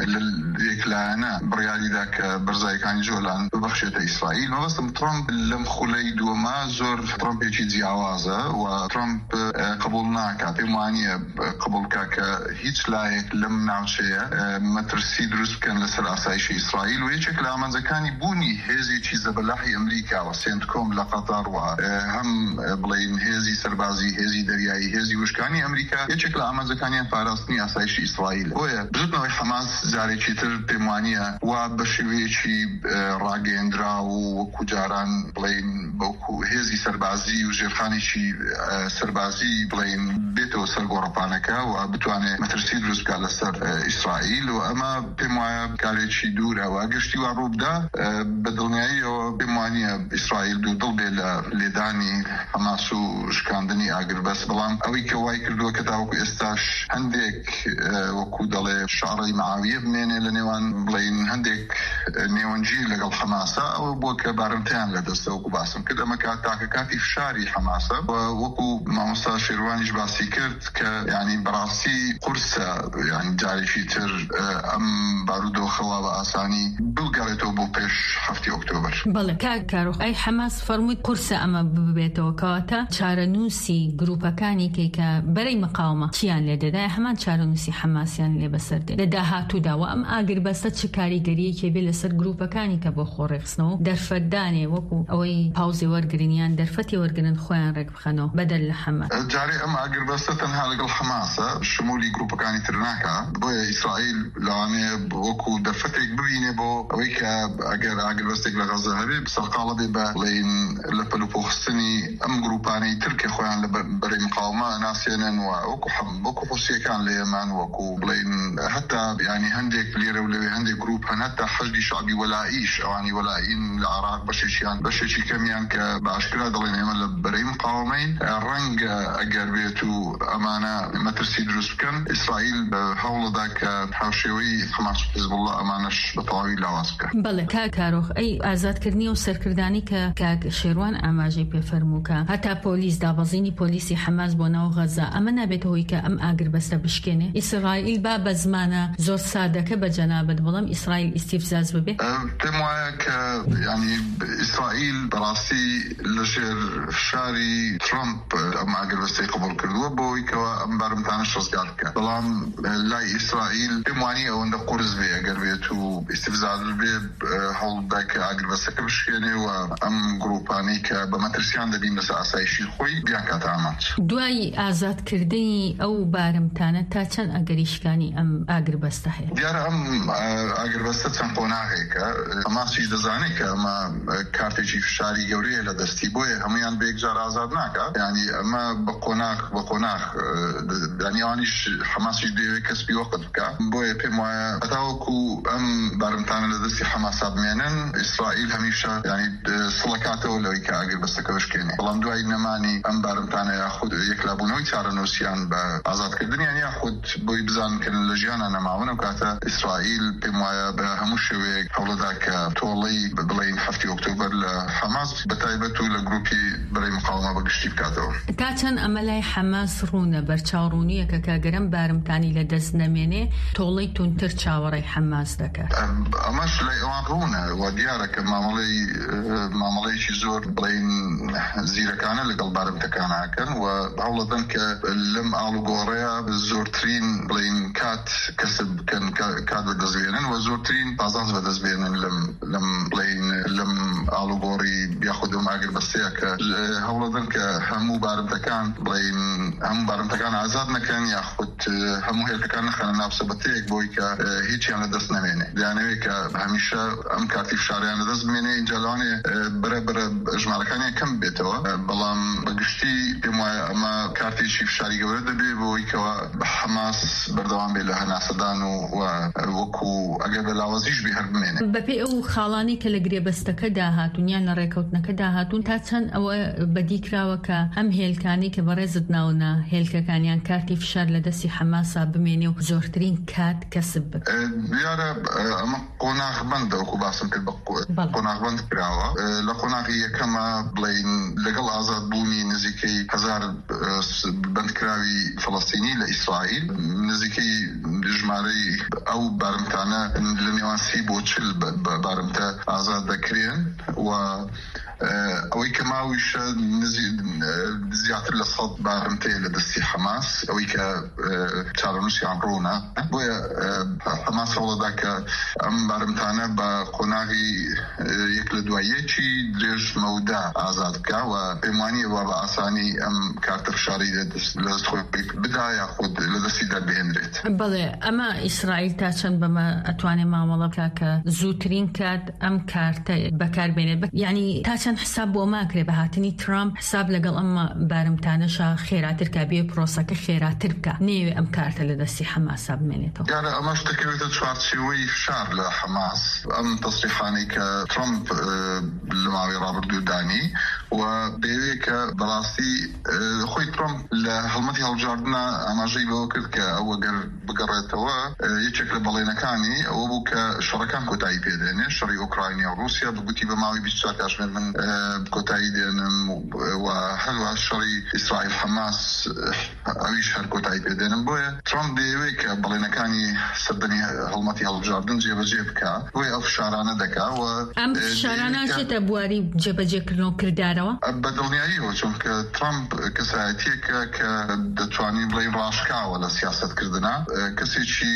یەکلایەنە بڕیاریدا کە بەرزایەکانی جۆلان ببەخشێتە ئیسرائیل مەبەستم ترامپ لەم خولەی دووەما زۆر ترامپێکی جیاوازە و ترامپ قبول ناکات پێم وانییە قبول کا کە هیچ لایەک لەم ناوچەیە مەترسی دروست بکەن لەسەر ئاسایشی ئیسرائیل و یەکێک لە ئامانجەکانی بوونی هێزێکی زەبەلاحی ئەمریکا و سێنتکۆم لە قەتار و هەم بڵێن هێزی سەربازی هێزی دەریایی هێزی وشکانی ئەمریکا یەکێک لە ئامانجەکانیان پاراستنی ئاسایشی ئیسرائیل بۆیە بزوتنەوەی حەماس جارێکی تر پێم وانییە وا بە شێوەیەکی ڕاگە گەیەندرا و وەکو جاران بڵین بەوکو هێزی سەربازی و ژێرخانێکی سەربازی بڵین بێتەوە سەر گۆڕەپانەکە و بتوانێت مەترسی دروست بکات لەسەر ئیسرائیل و ئەمە پێم وایە کارێکی دوورەوە گشتی وا ڕووبدا بە دڵنیاییەوە پێم وانییە ئیسرائیل دوو دڵ بێ لە لێدانی حەماس و شکاندنی ئاگربەست بەڵام ئەوەی کە وای کردووە کە تاوەکو ئێستاش هەندێک وەکو دەڵێ شعڕی مەعاویە بمێنێ لە نێوان بڵین هەندێک نێوەنجی لەگەڵ حەماسە ئەوە بووە کە بارمتیان لە دەستە وەکو باسم کرد ئەمە کات تاکە کاتی فشاری حەماسە وەکو مامۆستا شێروانیش باسی کرد کە یعنی بەڕاستی قورسە یعنی جارێکی تر ئەم بارودۆخەوە بە ئاسانی بگەڕێتەوە بۆ پێش هەفتی ئۆکتۆبر.
بەڵێ کاک کارۆخ ئەی حەماس فەرمووی قورسە ئەمە ببێتەوە کەواتە چارەنووسی گروپەکانی کەیکە بەرەی مقاومە چیان لێ دەدای هەمان چارەنووسی حەماسیان لێ بەسەر دێ لە داهاتووداوە ئەم ئاگربەستە چ کاریگەریەکێ بێ لەسەر گروپەکانی کە بۆ خۆڕێخستنەوە دەرفەتدانێ وەکو ئەوەی پاوزێ وەرگرنیان دەرفەتی وەرگرن خۆیان ڕێک بخەنەوە بەدەل لە حەماس.
جارێ ئەم ئاگربەستە تەنها لەگەڵ حەماسە شمولی گروپەکانی تر ناکا بۆیە ئیسرائیل لەوانەیە وەکو دەرفەتێک ببینێ بۆ ئەوەی کە ئەگەر ئاگربەستێک لە غەزە هەبێ سەرقاڵە بێ بە بڵین لە پەلوپۆخستنی ئەم گروپانەی تر کە خۆیان لە بەرەی مقاومە ناسێنن و وەکو وەکو حوسیەکان لە یەمان وەکو بڵین هەتا ینی هەندێک لێرە و لەوێ هەندێک گروپ هەن هەتا حەشدی شعبی وەلائیش ئەوانی وەلائین لە عێراق بەشێکیان بەشێکی کەمیان کە باشکرا دەڵێن ئێمە لە بەرەی مقاومەین ڕەنگە ئەگەر بێت و ئەمانە مەترسی دروست بکەن ئیسرائیل بە هەوڵەدا کە هاوشێوەی حەماس و حیزب الله ئەمانەش بە تەواوی لاواز بکات.
بەڵێ کاک کارۆخ ئەی ئازادکردنی و سەرکردانی کە کاک شێروان ئاماژەی پێفەرمووکە هەتا پۆلیس دابەزینی پۆلیسی حەماس بۆ ناو غەزە ئەمە نابێت هۆی کە ئەم ئاگربەستە بشکێنێ ئیسرائیل با بە زمانە زۆر سادەکە بە جەنابەت بەڵام ئیسرائیل ئیستیفزاز ببێ.
پێم وایە کە ینی ئیسرائیل بەڕاستی لەژێر فشاری ترامپ ئەم ئاگربەستەی قبوڵ کردووە بۆی کەوە ئەم بارمتانە شۆزگار بکات بەڵام لای ئیسرائیل پێم وانی ئەوەندە قورس بێ ئەگەر بێت و ئیستیفزاز بێ هەوڵدا کە ئاگربەستەکە بشکێنێ و ئەم گروپانەی کە بە مەترسیان دەبین لەسەر ئاسایشی خۆی بیان کاتە ئامانج.
دوای ئازادکردنی ئەو بارمتانە تا چەند ئەگەریشکانی ئەم ئاگربەستە هەیە؟
دیارە ئەم ئاگربەستە چەند قۆناغێکە ئەماسیش دەزانێت کە ئەمە کارتێکی فشاری گەورەیە لە دەستی بۆیە هەمویان بە یەکجار ئازاد ناکات ینی ئەمە بە قۆناغ بە قۆناغ ینی ئەوانیش حەماسیش دەیەوێت کەسبی وەقت بکات بۆیە پێم وایە هەتاوەکو ئەم بارمتانە لە دەستی حەماسا بمێنن ئیسرائیل هەمیشە ینی سڵەکاتەوە لەوەی کە ئاگربەستەکە بشکێنێ بەڵام دوای نەمانی ئەم بارمتانە یاخود یەکلابوونەوەی چارەنووسیان بە ئازادکردنیان یاخود بۆی بزانن کە لە ژیانە نەماونە و کاتە ئیسرائیل پێم وایە بە هەموو شێوەیەک هەوڵەدا کە تۆڵەی بڵین هەفتی ئۆکتۆبەر لە حەماس بەتایبەت و لە گروپی بەرەی مقاومە بەگشتی بکاتەوە.
تا چەند ئەمە لای حەماس ڕوونە بەرچاوڕوونیە کە کاگەرم بارمتانی لە دەست نەمێنێ تۆڵەی تونتر چاوەڕێی حەماس دەکات.
ئەمەش لای ئەوان ڕوونە و دیارە کە مامەڵەی مامەڵەیەکی زۆر بڵین زیرەکانە لەگەڵ بارمتەکاناکەن و هەوڵەدەن کە لەم ئاڵوگۆڕەیە زۆرترین بڵین کات کەسب بکەن کات بەدەستبێنن و زۆرترین پازانج بەدەستبێنن لەم لەم بڵین لەم ئاڵوگۆڕی یاخود ئەم ئاگربەستەیە کە هەوڵەدەن کە هەموو بارمتەکان بڵین هەموو بارمتەکان ئازاد نەکەن یاخود هەموو هێلکەکان نەخەنە ناو سەبەتەیەک بۆی کە هیچیان لەدەست نەمێنێ دەیانەوێت کە هەمیشە ئەم کارتی فشاریان لەدەست بمێنێ اینجا لەوانێ بەرە بەرە ژمارەکانیان کەم بێتەوە بەڵام بەگشتی پێم وایە ئەمە کارتێکی فشاری گەورە دەبێ بۆی کەوە حەماس بەردەوام بێ لە هەناسەدان و وەکو ئەگەر بە لاوازیش بێ هەر بمێنێ.
بەپێی ئەو خاڵانی کە لە گرێبەستەکە داهاتون یان لە ڕێکەوتنەکە داهاتون تا چەند ئەوە بەدیکراوە کە ئەم هێلکانی کە بەڕێزت ناونە هێلکەکانیان کارتی فشار لە دەستی حەماسا بمێنێ و زۆرترین کات کەسب بکە.
دیارە ئەمە قۆناغبەندە وەکو باسم کرد بە قۆناغبەند کراوە لە قۆناغی یەکەمە بڵین لەگەڵ ئازادبوونی نزیکەی هەزار بەندکراوی فەڵەستینی لە ئیسرائیل نزیکەی ژمارەی ئەو بارمتانە لە نێوان سی بۆ چل بارمتە ئازاد دەکرێن و ئەوەی کە ماویش زیاتر لە سەد بارمتەیە لە دەستی حەماس ئەوەی کە چارەنووسیان ڕوونە بۆیە حەماس هەوڵەدا کە ئەم بارمتانە بە قۆناغی یەک لە دوایەکی درێژ مەودا ئازاد بکە و پێم وانیە وا بە ئاسانی ئەم کارتە فشاری لە دەست خۆی بدا یاخود لە دەستی دەربهێنرێت.
بەڵێ ئەمە ئیسرائیل تا چەند بەمە ئەتوانێ مامەڵە بکە کە زووترین کات ئەم کارتە بەکاربێنێت یعنی تا چەند حساب بۆ ماکرێ بە هاتنی ترامپ حساب لەگەڵ ئەمە بارمتانەشا خێراتر کا بێ پرۆسەکە خێراتر بکە نێوێ ئەم کارتە لە دەستی حەماسا بمێنێتەوە.
یانە ئەمەش دەکەوێتە چوارچێوەی فشار لە حەماس ئەم تەسریحانەی کە ترامپ لە ماوەی ڕابردوو دانی و دەیەوێت کە بەڕاستی خۆی ترامپ لە هەڵمەتی هەڵبژاردنە ئاماژەی بەوە کرد کە ئەوە گەر بگەڕێتەوە یەکێک لە بەڵێنەکانی ئەوە بوو کە شەڕەکان کۆتایی پێدێنێ شەڕی ئۆکراینیا و رووسیا بگوتی بە ماوەی بیست و چوار کاتژمێر من کۆتایی دێنم و هەروە شەڕی ئیسرائیل حەماس ئەویش هەر کۆتایی پێدێنم بۆیە ترامپ دەیەوێت کە بەڵێنەکانی سەردەمی هەڵمەتی هەڵبژاردن جێبەجێ بکە بۆیە ئەو فشارانە دەکا و
ئەم فشارانە چێتە بواری جێبەجێکردنەوە کردارەوە
بەدڵنیاییەوە چونکە ترامپ کەسایەتیەکە کە دەتوانین بڵێن ڕاشکاوە لە سیاسەتکردنا کەسێکی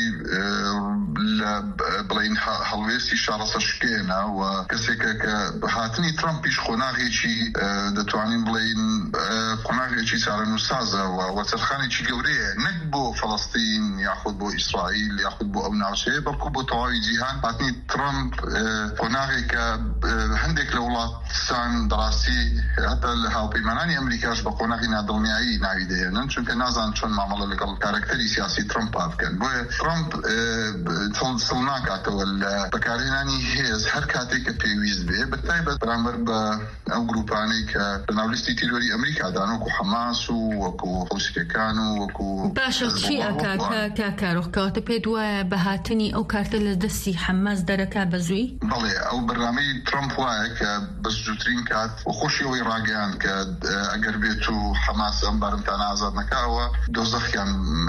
لە بڵین هەڵوێستی شارەسە شکێنە و کەسێکە کە هاتنی ترامپیش خۆناغێکی دەتوانین بڵین قۆناغێکی چارەنووسازە و وەچەرخانێکی گەورەیە نەک بۆ فەڵەستین یاخود بۆ ئیسرائیل یاخود بۆ ئەو ناوچەیە بەڵکو بۆ تەواوی جیهان هاتنی ترامپ قۆناغێکە هەندێک لە وڵاتستان دەڕاستی هەتا لە هاوپەیمانانی ئەمریکاش بە قۆناغی نادڵنیایی ناوی دەهێنن چونکە نازان چۆن مامەڵە لەگەڵ کارکتەری سیاسی ترامپ بکەن بۆیە ترامپ سڵ ناکاتەوە لە بەکارهێنانی هێز هەر کاتێک کە پێویست بێ بەتایبەت بەرامبەر بە ئەو گروپانەی کە لە ناولیستی تیرۆری ئەمریکادان وەکو حەماس و وەکو حوسیەکان و وەکو
باشە چی ئەکا تا کارۆخکەوتە پێت وایە بە هاتنی ئەو کارتە لە دەستی حەماس دەرەکا بەزووی؟
بەڵێ ئەو بەرنامەی ترامپ وایە کە بە زووترین کات و خۆشیەوەی ڕاگەیان کە ئەگەر بێت و حەماس ئەم بارمتانە ئازاد نەکاوە دۆزەخیان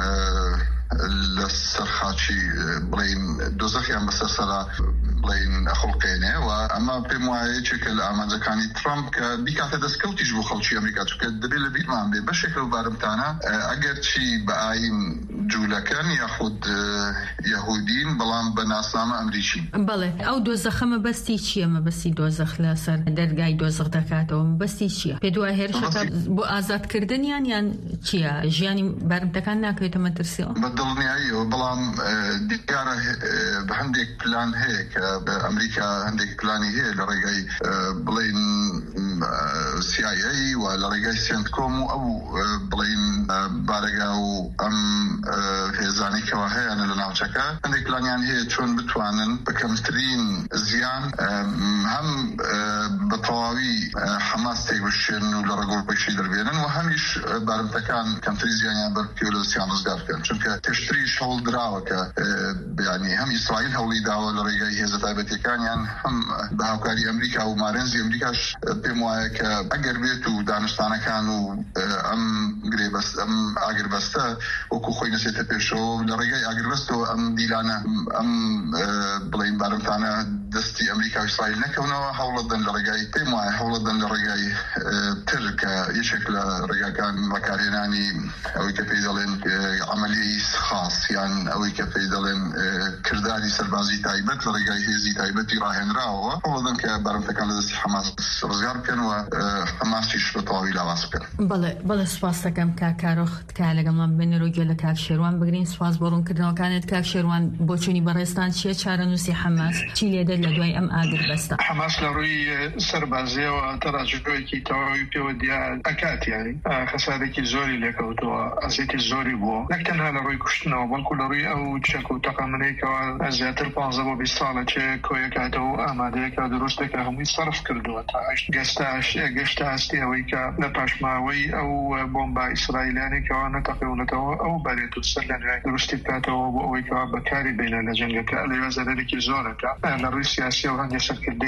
لە سەرخاچی بڵین دۆزەخیان بەسەر سەرا بڵین ئەخڵقێنێ و ئەمە پێم وایە چێکە لە ئامانجەکانی ترامپ کە بیکاتە دەستکەوتیش بۆ خەڵکی ئەمریکا چونکە دەبێت لە بیرمان بێ بەشێک لەو بارمتانە ئەگەر چی بە ئاین جوولەکەن یاخود یەهودین بەڵام بە ناسنامە ئەمریکی.
بەڵێ ئەو دۆزەخە مەبەستی چییە؟ مەبەستی دۆزەخ لەسەر دەرگای دۆزەخ دەکاتەوە مەبەستی چییە؟ پێت وایە هێرشەکە بۆ ئازادکردنیان یان چییە؟ ژیانی بارمتەکان ناکەوێتە مەترسیەوە؟
دڵنیاییەوە بەڵام دیارە بە هەندێک پلان هەیە کە بە ئەمریکا هەندێک پلانی هەیە لە ڕێگای بڵین سی آی ای و لە ڕێگای سنتکۆم و ئەو بڵین بارەگا و ئەم هێزانی کەوا هەیەە لە ناوچەکە هەندێک پلانیان هەیە چۆن بتوانن بە کەمترین زیان هەم بە تەواوی حەماس تێگەشتێن و لە ڕێگۆڵپەشی دەربێنن و هەمیش بارمتەکان کەمتری زیانیان بەرپێ لە دەستیان ڕزگار بکەن چونکە تشتریش هەوڵ دراوە کە بیانی هەم ئیسرائیل هەوڵی داوە لە ڕێگای هێزە تایبەتیەکانیان هەم بە هاوکاری ئەمریکا و مارێنزی ئەمریکاش پێم وایە کە ئەگەر بێت و دانشتانەکان و ئەم گرێبەست ئەم ئاگربەستە وەکو خۆی نەسێتە پێشەوە لە ڕێگای ئاگربەستەوە ئەم دیلانە ئەم بڵین بارمتانە دەستی ئەمریکا و ئیسرائیل نەکەونەوە هەوڵەدەن لە ڕێگای پێم وایە هەوڵەدەن لە ڕێگای تر کە یەکێک لە ڕێگاکان بەکارهێنانی ئەوەی کە پێی دەڵێن عملیی خاص یان ئەوەی کە پێی دەڵێن کرداری سەربازی تایبەت لە ڕێگای هێزی تایبەتی ڕاهێنراوە هەوڵەدەن کە بارمتەکان لە دەستی حەماس ڕزگار بکەن و حەماسیش بە تەواوی لاواز بکەن.
بەڵێ بەڵێ سوپاس دەکەم کاکارۆخ تکا لەگەڵمان بنەرۆگوێ لە کاک شێروان بگرین سوپاس بۆ ڕوونکردنەوەکانت کاک شێروان بۆ چوونی بەڕێستان چیە چارەنووسی حەماس چی لێدەر لە دوای ئەم ئاگربەستە؟
حەماس لە ڕووی سەربازیەوە تەڕاجۆیەکی تەواوی پێوە دیار ئەکات یانی خەسارێکی زۆری لێکەوتووە ئەزیێتی زۆری بووە نەک تەنها لە ڕووی کوشتنەوە بەڵکو لە ڕووی ئەو چەک و تەقەمنەیەکەوە زیاتر پانزە بۆ بیست ساڵە چێ کۆیەکاتەوە ئامادەیەکە دروستێکە هەمووی سەرف کردووە تا گەستاش گەشتە هەستی ئەوەی کە لە پاشماوەی ئەو بۆمبا ئیسرائیلانێکەوە نەتەقیونەتەوە ئەو بەرێت و سەر لە نوێ دروستی بکاتەوە بۆ ئەوەی کەوا بەکاری بێنە لە جەنگەکە لەوێ زەرێکی زۆرەکە لە ڕووی سیاسی و هەندێک سەرکردەی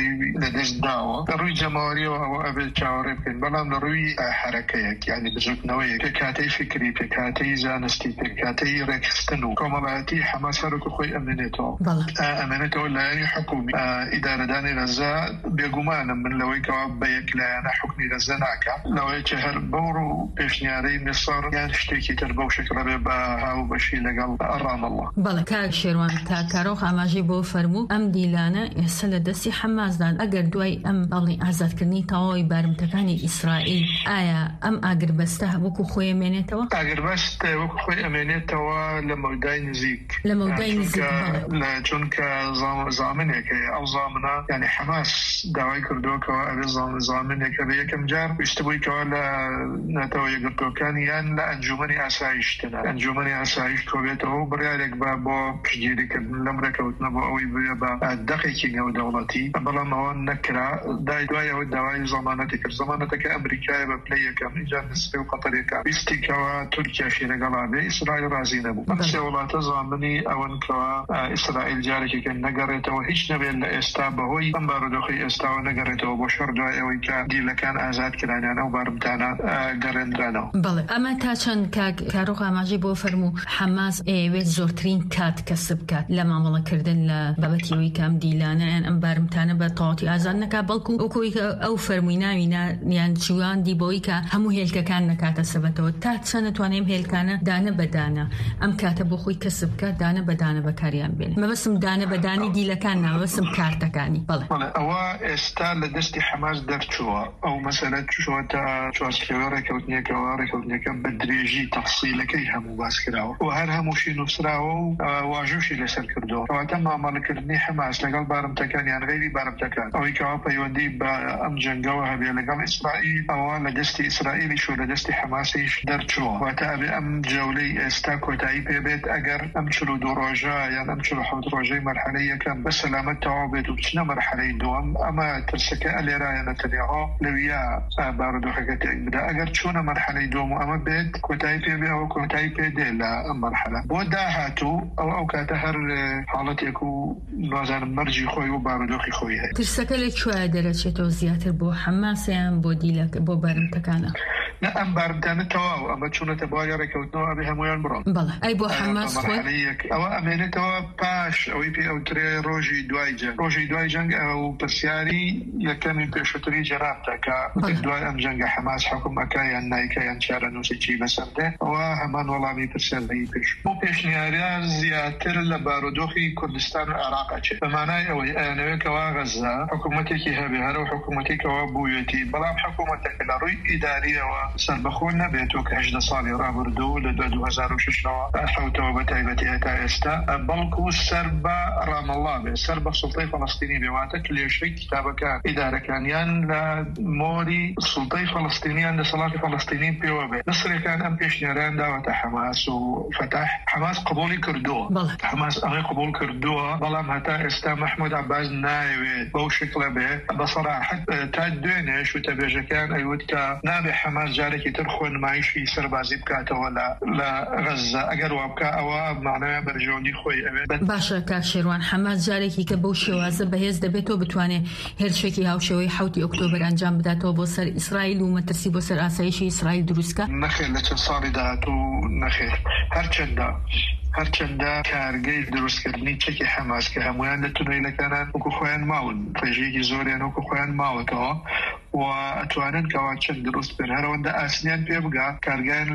خۆی لەدەست داوە لە ڕووی جەماوەریەوە ئەوە ئەبێت چاوەڕێ بکەین بەڵام لە ڕووی حرەکەیەک یعنی بزوتنەوەیە کە کاتەی فکری پێ کاتەی زانستی پێ کاتەی ڕێکخستن و کۆمەڵایەتی حەماس هەروەکو خۆی ئەمێنێتەوە ئەمێنێتەوە لایەنی حکومی ئیدارەدانی غەزا بێگومانم من لەوەی کەوا بە یەکلایەنە حکمی غەزا ناکە لەوەی چە هەر بەوڕ و پێشنیارەی میسر یان شتێکی تر بەو شکڵە بێ بە هاو بەشی لەگەڵ ڕامەڵڵا.
بەڵێ کاک شێروان تا کارۆخ ئاماژەی بۆ فەرموو ئەم دیلانە ئێستا لە دەستی حەماسدان ئەگەر دوای ئەم بەڵێ ئازادکردنی تەواوی بارمتەکانی ئیسرائیل ئایا ئەم ئاگربەستە وەکو خۆی ئەمێنێتەوە؟
ئاگربەست وەکو خۆی ئەمێنێتەوە لە مەودای نزیک
لە مەودای نزیک
چونکە زامنێکە ئەو زامنە یعنی حەماس داوای کردووەکەوە ئەوێ زامنێکە بە یەکەم جار ویستبوویکەوە لە نەتەوە یەکگرتوەکانی یان لە ئەنجومەنی ئاسایشتنە ئەنجومەنی ئاسایش کۆبێتەوە و بڕیارێک بە بۆ پشتگیریکردن لەم ڕێکەوتنە بۆ ئەوەی بێ بە دەقێکی نێودەوڵەتی بەڵام ئەوە نەکرا دای دوای ئەوە داوای زەمانەتی کرد زەمانەتەکە ئەمریکایە بە پلەی یەکەم ئینجا نسبەی و قەتەرێکە ویستیکەوە تورکیاشی لەگەڵا بێ ئیسرائیل رازی نەبوو بەسێ وڵاتە زامنی ئەوەن کەوە ئیسرائیل جارێکێکە نەگەڕێتەوە هیچ نەبێت لە ئێستا بەهۆی ئەم بارودۆخی ئێستاوە نەگەڕێتەوە بۆ شەر دوای ئەوەی کە دیلەکان ئازاد کرانیانە و بارمتانە گەڕێنرانەوە.
بەڵێ ئەمە تا چەند کارۆخ ئاماژەی بۆ فەرموو حەماس ئەوێت زۆرترین کات کەسب کات لە مامەڵەکردن لە بابەتیەوەی کام دیلانە یان ئەم بارمتانە بە تەواوەتی ئازاد نەکات بەڵکو ئەوکۆی ئەو فەرمووی ناوی یان چوان دی بۆی کە هەموو هێلکەکان نەکاتە سەبەتەوە تا چەند نتوانێم هێلکانە دانە بەدانە ئەم کاتە بۆ خۆی کەسب کات دانە بەدانە بەکاریان بێن مەبەسم دانە بەدانی دیلەکان ناوەسم کارتەکانی. بەڵێ
ئەوە ئێستا لە دەستی حەماس دەرچووە ئەو مەسەلە چووەتە چوارچێوە ڕێکەوتنیەکەوە ڕێکەوتنیەکە بە درێژی تەفسیلەکەی هەموو باس کراوە و هەر هەمووشی نووسراوە و واژوشی لەسەر کردەوە کەواتە مامەڵەکردنی حەماس لەگەڵ بارمتەکان یان غەیری بارمتەکان ئەوەی کەوا پەیوەندی بە ئەم جەنگەوە هەبێ لەگەڵ ئیسرائیل ئەوە لە دەستی ئیسرائیلیش و لە دەستی حەماسیش دەرچووە واتە ئەبێ ئەم جەولەی ئێستا کۆتایی پێبێت ئەگەر ئەم چل و دوو ڕۆژە یان ئەم چل و حەوت ڕۆژەی مەرحەلەی یەکەم بە سەلامەت تەواو بێت و بچنە مەرحەلەی دووەم ئەمە ترسەکە ئەلێرایە نەتەنیاهۆ لەویا بارودۆخەکە تێک بدا ئەگەر چوونە مەرحەلەی دووەم و ئەمە بێت کۆتایی پێبێ ئەوە کۆتایی پێدێ لە ئەم مەرحەلە بۆ داهاتوو ئەو ئەو کاتە هەر حاڵەتێک و نازانم مەرجی خۆی و بارودۆخی خۆی هەیە.
ترسەکە لەکوێ دەرەچێتەوە زیاتر بۆ حەماسیان بۆ دیلەکە بۆ بارمتەکانە؟
نه ئەم بارمتانە تەواو ئەمە چوونەتە بۆی ڕێکەوتنەوە ئەبێ هەمویان بڕۆن.
بەڵێ ئەی بۆ حەماس خۆی
ئەوە ئەمێنێتەوە پاش ئەوەی پێ ئەوترێ ڕۆژی دوای جەنگ ڕۆژی دوای جەنگ ئەو پرسیاری یەکەمی پێشووتری جەنابتە کە دوای ئەم جەنگە حەماس حکومەکە یان نایکە یان چارە نووسێکی بەسەردێ ئەوە هەمان وەڵامی پرسیارەی پێش بۆ پێشنیاریان زیاتر لە بارودۆخی کوردستان و عێراقەچێت بەمانای ئەوەی ئەیانەوێتەوە غەزا حکوومەتێکی هەبێ هەرو حکوومەتێکەوە بوویەتی بەڵام حکوومەتێک لە ڕووی ئیداریەوە سەربەخۆ نەبێتەوە کە هەژدە ساڵی ڕابردوو لە دوو هەزار و شەشەوە حوتەوە بە تایبەتی هەتا ئێستا بەڵکو سەر بە ڕامەڵڵا بێ سەر بە سوڵتەی فەڵەستینی بێواتە کلێشەی کتابەکە ئیدارەکانیان لە مۆری سوڵتەی فەڵەستینیان دەسەڵاتی فەڵەستینی پێوە بێ لەسەرەکان ئەم پێشنیاریان داوەتە حەماس و فتح حەماس قبوڵی کردووە حەماس ئەمەی قبوڵ کردووە بەڵام هەتا ئێستا مەحموود عەباس نایەوێت بەو شکلە بێ بەسەراحەت تا دوێنێ شوتەبێژەکان ئەیوت کە نابێ حەماس جارێکی تر خۆ نمایشی سەربازی بکاتەوە لە غەزا ئەگەر وا بکە ئەوە مانایە بەرژەوەندی خۆی ئەوێت.
باشە کاک شێروان حەماس جارێکی کە بەو شێوازە بەهێز دەبێتەوە بتوانێت هێرشێکی هاوشێوەی حوتی ئۆکتۆبەر ئەنجام بداتەوە بۆ سەر ئیسرائیل و مەترسی بۆ سەر ئاسایشی ئیسرائیل دروستکە؟
نەخێر لە چەند ساڵی داهاتوو نەخێر هەرچەندە هەرچەندە کارگەی دروستکردنی چەکی حەماس کە هەمویان لە تونەیلەکانان وەکو خۆیان ماون ڕێژەیەکی زۆریان وەکو خۆیان ماوەتەوە و ئەتوانن کەوا چەند دروست بن هەرەوەندە ئاسنیان پێ بگا کارگایان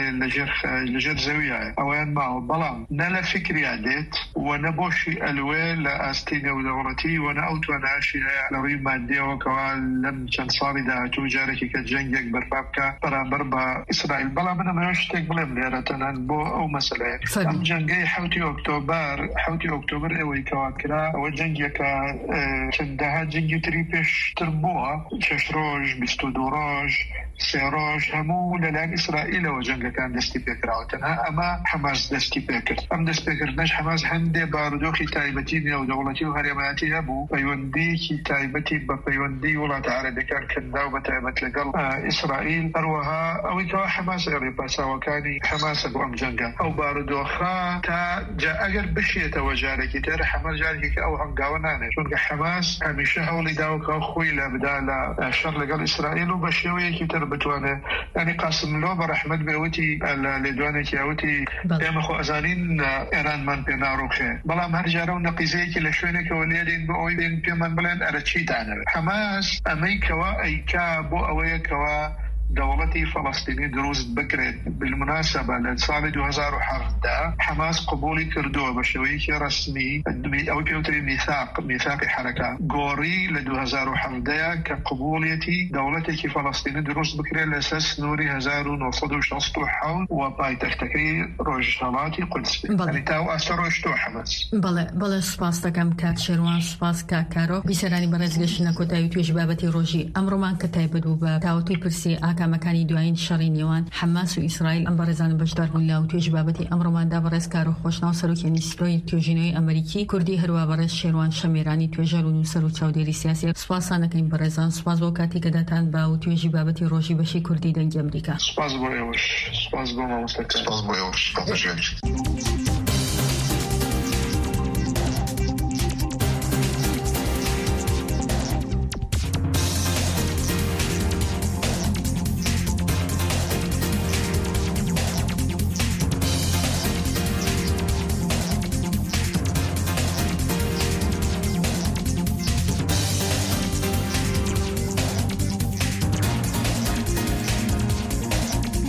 لەژێر زەویایە ئەویان ماوە بەڵام نە لە فکریا دێت و نە بۆشی ئەلوێ لە ئاستی نێودەوڵەتی و نە ئەو توانایشی هەیە لە ڕووی مادیەوە کەوا لەم چەند ساڵی داهاتوو جارێکی کە جەنگێک بەرپا بکە بەرامبەر بە ئیسرائیل بەڵام من ئەمە شتێک بڵێم لێرە تەنان بۆ ئەو مەسەلەیە ئەم جەنگەی حوتی ئۆکتۆبەر حوتی ئۆکتۆبەر ئەوەی کەوا کرا ئەوە جەنگێکە چەندەها جەنگی تری پێشتر بووە شەش ڕۆژ بیست و دوو ڕۆژ سێڕۆژ هەموو لەلایەن ئیسرائیلەوە جەنگەکان دەستی پێکراوە تەنها ئەمە حەماس دەستی پێکرد ئەم دەست پێکردنەش حەماس هەندێ بارودۆخی تایبەتی نێودەوڵەتی و هەرێمایەتی هەبوو پەیوەندیەکی تایبەتی بە پەیوەندی وڵاتە عەرەبیەکان کردا و بە تایبەت لەگەڵ ئیسرائیل هەروەها ئەوەی کەوا حەماس ئێڕێ پاساوەکانی حەماسە بۆ ئەم جەنگە ئەو بارودۆخە تا جا ئەگەر بشێتەوە جارێکی تر حەماس جارێکی کە ئەو هەنگاوە نانێت چونکە حەماس هەمیشە هەوڵی داوکە خۆی لە بدا لە شەڕ لەگەڵ ئیسرائیل و بە شێوەیەکی تر بتوانێت ینی قاسملۆ بە ڕەحمەت بێوتی لە لێدوانێکی ئەوتی ئێمە خۆ ئەزانین ئێرانمان پێ ناڕوخێ بەڵام هەر جارە و نەقیزەیەکی لە شوێنێکەوە لێدین بۆ ئەوی بێن پێمان بڵێن ئەرە چیتانەوێت حەماس ئەمەی کەوا ئەیکا بۆ ئەوەیە کەوا دولتی فلسطینی دروست بکرێت بالمناسبة لسال دو هزار و هفت حماس قبولی کردو به شویکی رسمی او پیوتری میثاق میثاق حرکه گوری ل دو هزار و هفت که قبولیتی دولتی که فلسطینی درست بکرێت لساس نوری هزار و نهصد و شصت و هفت و پایتختکی روجهلاتی قدس یعنی تاو اثرش تو حماس
بله بله سپاس دکم کاک شروان سپاس کاک کارو بیسرانی برزگشت نکوتای توی جبابتی روجی امر من کتای بدو با تاوتی پرسی مکانی دوایین شەڕی نێوان حەماس و ئیسرائیل ئەم بەڕێزانە بەشدار بوون لە و توێژ بابەتی ئەمڕۆماندا بەڕێز کار و خۆشناو سەرۆکی نیستۆی توێژینەوەی ئەمریکی کوردی هەروە بەڕێز شێروان شەمێرانی توێژەر و نووسەر و چاودێری سیاسی سوپاسانەکەین بەڕێزان سوپاس بۆ کاتی کە دەتان با و توێژی بابەتی ڕۆژی بەشی کوردی دەنگی ئەمریکا
سوپاس بۆ ئێوەش سوپاس بۆ مامۆستاکار
سوپاس بۆ ئێوەش